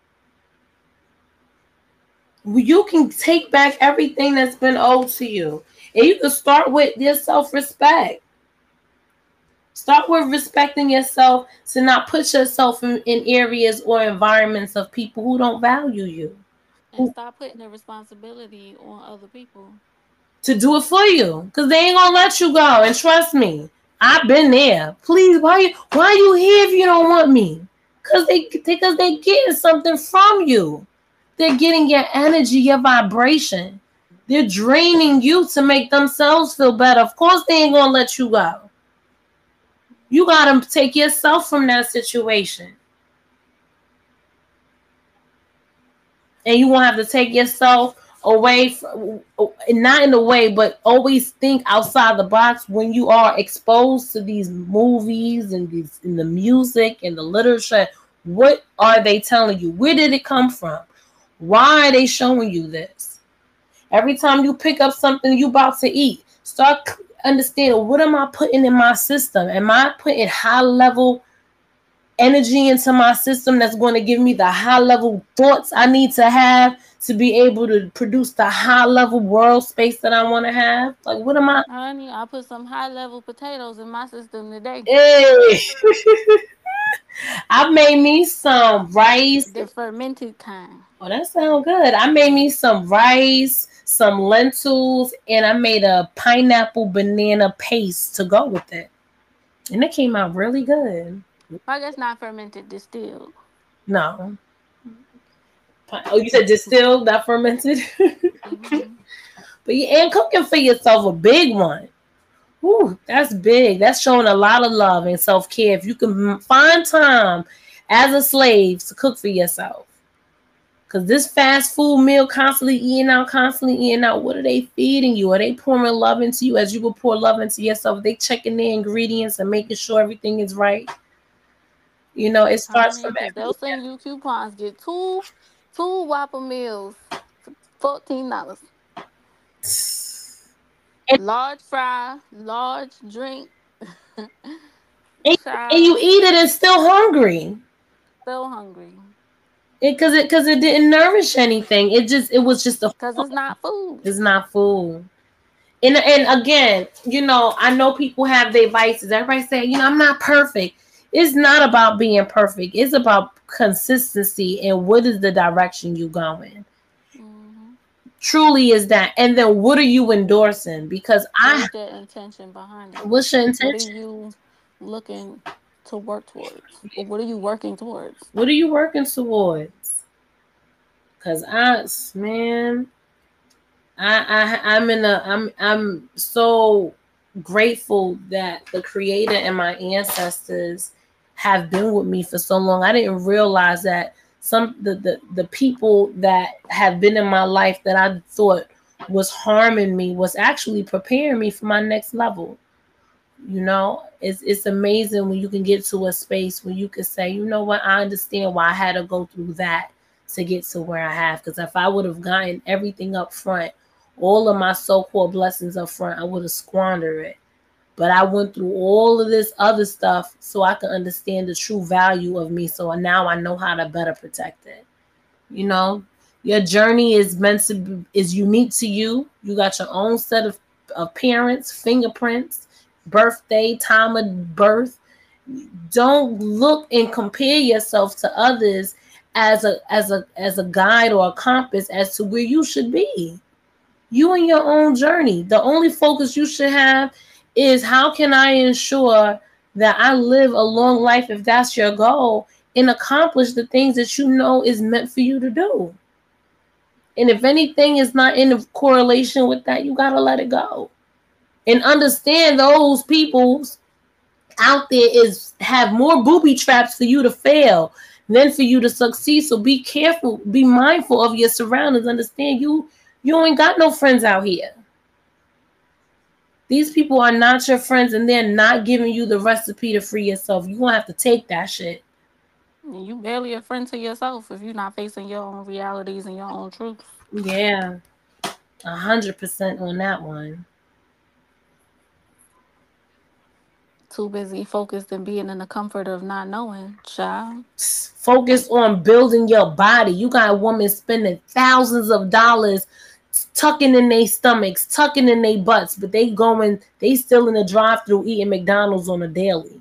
You can take back everything that's been owed to you. And you can start with your self-respect. Start with respecting yourself, to not put yourself in areas or environments of people who don't value you. And stop putting the responsibility on other people to do it for you, because they ain't gonna let you go. And trust me, I've been there. Please, why you here if you don't want me? Because they getting something from you. They're getting your energy, your vibration. They're draining you to make themselves feel better. Of course, they ain't gonna let you go. You gotta take yourself from that situation. And you won't have to take yourself away from, not in a way, but always think outside the box when you are exposed to these movies and the music and the literature. What are they telling you? Where did it come from? Why are they showing you this? Every time you pick up something you about to eat, start understanding, what am I putting in my system? Am I putting high level energy into my system that's going to give me the high level thoughts I need to have to be able to produce the high level world space that I want to have? Like, what am I? Honey, I put some high level potatoes in my system today. Hey. I made me some rice. The fermented kind. Oh, that sounds good. I made me some rice, some lentils, and I made a pineapple banana paste to go with it. And it came out really good. I guess not fermented, distilled. No. Oh, you said distilled, not fermented? Mm-hmm. But yeah, and cooking for yourself, a big one. Ooh, that's big. That's showing a lot of love and self-care. If you can find time as a slave to cook for yourself. Because this fast food meal, constantly eating out, what are they feeding you? Are they pouring love into you as you will pour love into yourself? Are they checking their ingredients and making sure everything is right? You know, it starts from everything. They'll send you coupons. Get two Whopper meals for $14. Large fry, large drink. and you eat it and still hungry. Still hungry. Because it didn't nourish anything. It was just because it's not food. It's not food. And again, you know, I know people have their vices. Everybody say, you know, I'm not perfect. It's not about being perfect. It's about consistency and what is the direction you going. Mm-hmm. Truly is that. And then what are you endorsing? Because what's the intention behind it? What's your intention? What are you looking to work towards? Or what are you working towards? What are you working towards? Because I'm so grateful that the Creator and my ancestors have been with me for so long. I didn't realize that the people that have been in my life that I thought was harming me was actually preparing me for my next level. You know, it's amazing when you can get to a space where you can say, you know what, I understand why I had to go through that to get to where I have. Because if I would have gotten everything up front, all of my so-called blessings up front, I would have squandered it. But I went through all of this other stuff so I could understand the true value of me. So now I know how to better protect it. You know, your journey is is unique to you. You got your own set of parents, fingerprints, birthday, time of birth. Don't look and compare yourself to others as a guide or a compass as to where you should be. You and your own journey. The only focus you should have is how can I ensure that I live a long life, if that's your goal, and accomplish the things that you know is meant for you to do. And if anything is not in correlation with that, you got to let it go. And understand those people out there have more booby traps for you to fail than for you to succeed. So be careful, be mindful of your surroundings. Understand you ain't got no friends out here. These people are not your friends, and they're not giving you the recipe to free yourself. You're going to have to take that shit. You barely a friend to yourself if you're not facing your own realities and your own truths. Yeah, 100% on that one. Too busy focused and being in the comfort of not knowing, child. Focus on building your body. You got women spending thousands of dollars tucking in their stomachs, tucking in their butts, but they still in the drive-thru eating McDonald's on a daily.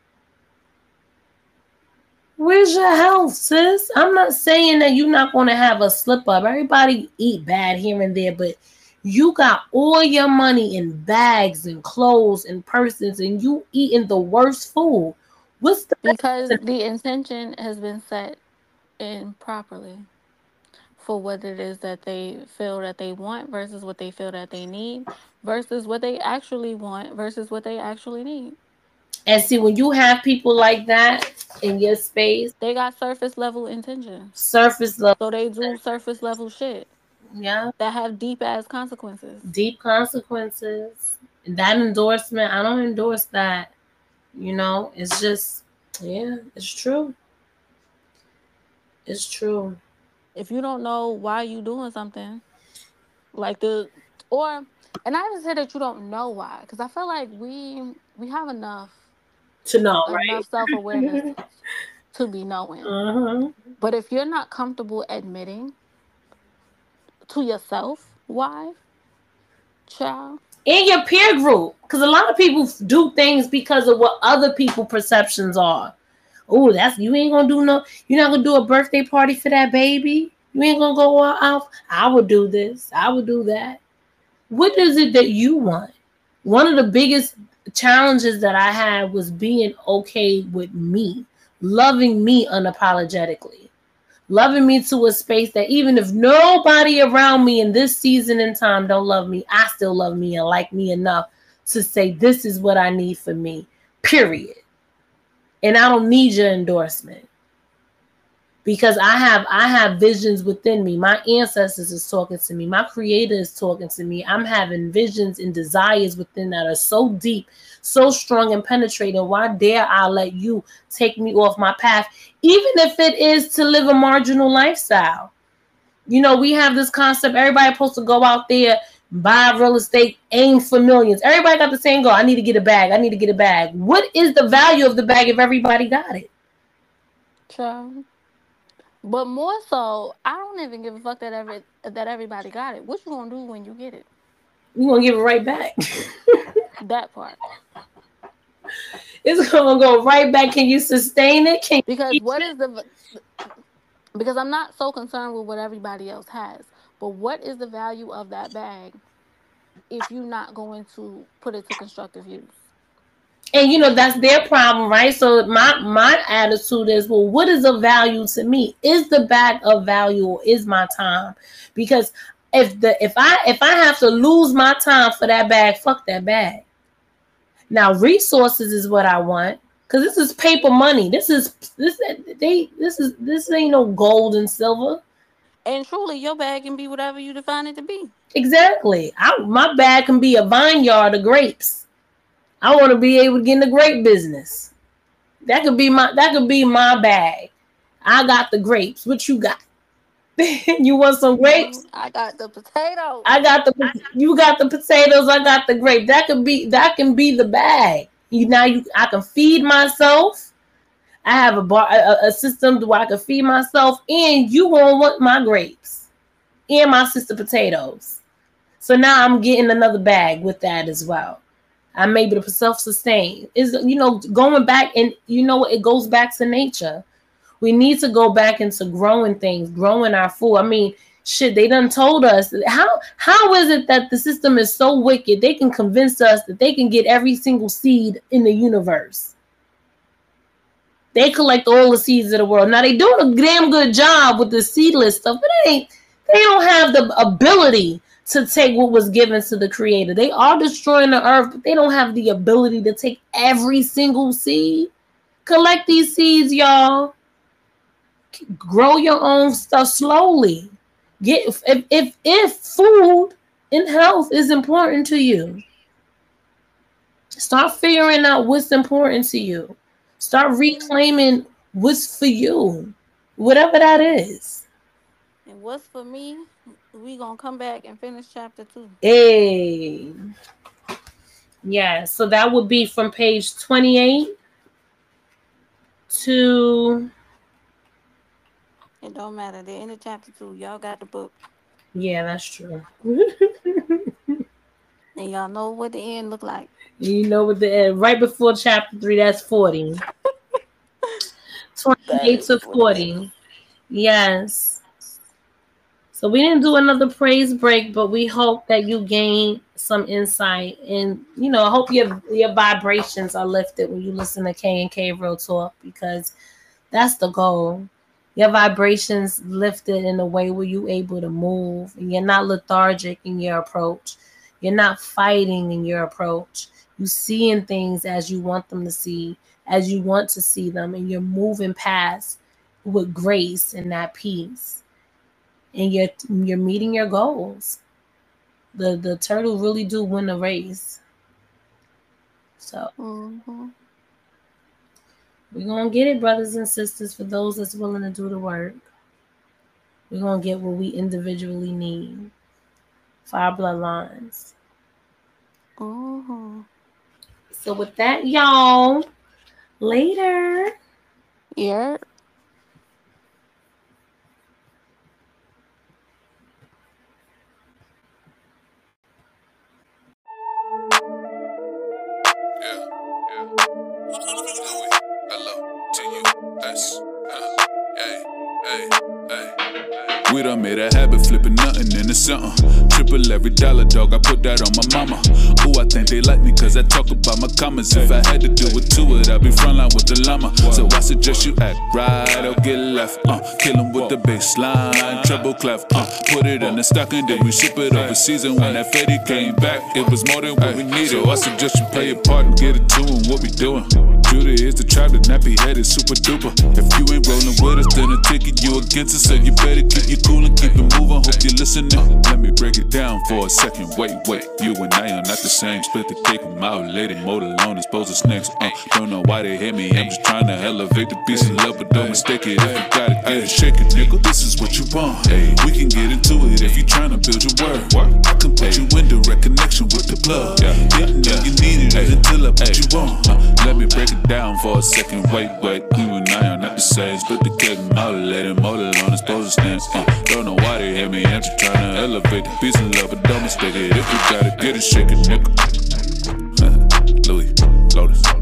Where's your health, sis? I'm not saying that you're not going to have a slip up. Everybody eat bad here and there, but you got all your money in bags and clothes and purses, and you eating the worst food. Because the intention has been set in properly for what it is that they feel that they want versus what they feel that they need versus what they actually want versus what they actually need. And see, when you have people like that in your space, they got surface level intentions. Surface level. So they do surface level shit. Yeah. That have deep ass consequences. Deep consequences. That endorsement, I don't endorse that. You know, it's just, yeah, it's true. It's true. If you don't know why you doing something, and I even say that you don't know why, because I feel like we have enough to know, enough self-awareness to be knowing. Uh-huh. But if you're not comfortable admitting to yourself why, child, in your peer group, because a lot of people do things because of what other people's perceptions are. Oh, you're not gonna do a birthday party for that baby. You ain't gonna go out. I would do this. I would do that. What is it that you want? One of the biggest challenges that I had was being okay with me, loving me unapologetically, loving me to a space that even if nobody around me in this season and time don't love me, I still love me and like me enough to say this is what I need for me, period. And I don't need your endorsement because I have visions within me. My ancestors is talking to me. My creator is talking to me. I'm having visions and desires within that are so deep, so strong and penetrating. Why dare I let you take me off my path, even if it is to live a marginal lifestyle? You know, we have this concept. Everybody supposed to go out there, buy real estate, aim for millions. Everybody got the same goal. I need to get a bag. I need to get a bag. What is the value of the bag if everybody got it? True. But more so, I don't even give a fuck that everybody got it. What you gonna do when you get it? You gonna give it right back. That part. It's gonna go right back. Can you sustain it? Because I'm not so concerned with what everybody else has, but what is the value of that bag if you're not going to put it to constructive use? And, you know, that's their problem, right? So my attitude is, well, what is of value to me? Is the bag of value or is my time? Because if I have to lose my time for that bag, fuck that bag. Now, resources is what I want because this is paper money. This ain't no gold and silver. And truly, your bag can be whatever you define it to be. Exactly. My bag can be a vineyard of grapes. I want to be able to get in the grape business. That could be my bag. I got the grapes. What you got? You want some grapes? I got the potatoes. You got the potatoes. I got the grape. That can be the bag. I can feed myself. I have a system where I can feed myself, and you won't want my grapes and my sister potatoes. So now I'm getting another bag with that as well. I'm able to self-sustain. Is going back, and it goes back to nature. We need to go back into growing things, growing our food. I mean, shit, they done told us. How is it that the system is so wicked? They can convince us that they can get every single seed in the universe. They collect all the seeds of the world. Now, they doing a damn good job with the seedless stuff, but they don't have the ability to take what was given to the creator. They are destroying the earth, but they don't have the ability to take every single seed. Collect these seeds, y'all. Grow your own stuff slowly. If food and health is important to you, start figuring out what's important to you. Start reclaiming what's for you, whatever that is. And what's for me, we gonna come back and finish chapter 2. Hey, yeah. So that would be from page 28 to. It don't matter. They're in the chapter 2. Y'all got the book. Yeah, that's true. And y'all know what the end look like. You know what the end, right before chapter 3, that's 40. 28 to 40. Yes. So we didn't do another praise break, but we hope that you gain some insight. And, I hope your vibrations are lifted when you listen to K&K Real Talk, because that's the goal. Your vibrations lifted in a way where you're able to move, and you're not lethargic in your approach. You're not fighting in your approach. You're seeing things as you want them to see, as you want to see them, and you're moving past with grace and that peace. And you're meeting your goals. The turtle really do win the race. So we're going to get it, brothers and sisters, for those that's willing to do the work. We're going to get what we individually need for our bloodlines. So with that, y'all, later. Yeah. We done made a habit, flipping nothing into something. Triple every dollar, dog, I put that on my mama. Ooh, I think they like me cause I talk about my commas. If I had to do it to it, I'd be frontline with the llama. So I suggest you act right or get left. Kill 'em with the baseline, treble clef. Put it in the stocking, then we ship it overseas. And when that Fetty came back, it was more than what we needed. So I suggest you play your part and get it to 'em, what we doing. Judah is the tribe, the nappy headed super duper. If you ain't rolling with us, then I'm taking you against us. So you better keep you cool and keep it moving. Hope you're listening. Let me break it down for a second. Wait, you and I are not the same. Split the cake, I'm out lady, motor alone, dispose of snakes. Don't know why they hate me. I'm just trying to elevate the peace and love, but don't mistake it. If you gotta get it, shake it, nigga. This is what you want. We can get into it if you trying to build your word. I can put you in direct connection with the plug. Didn't know you needed it until I put you on. Let me break it down for a second. Wait, you and I are not the same. Split the cake, I'm out lady, motor alone, dispose of snakes. Don't know why they hate me. I'm just trying to elevate the peace and love, but don't mistake it. If you gotta get it, shake it, nigga. Louis, Lotus.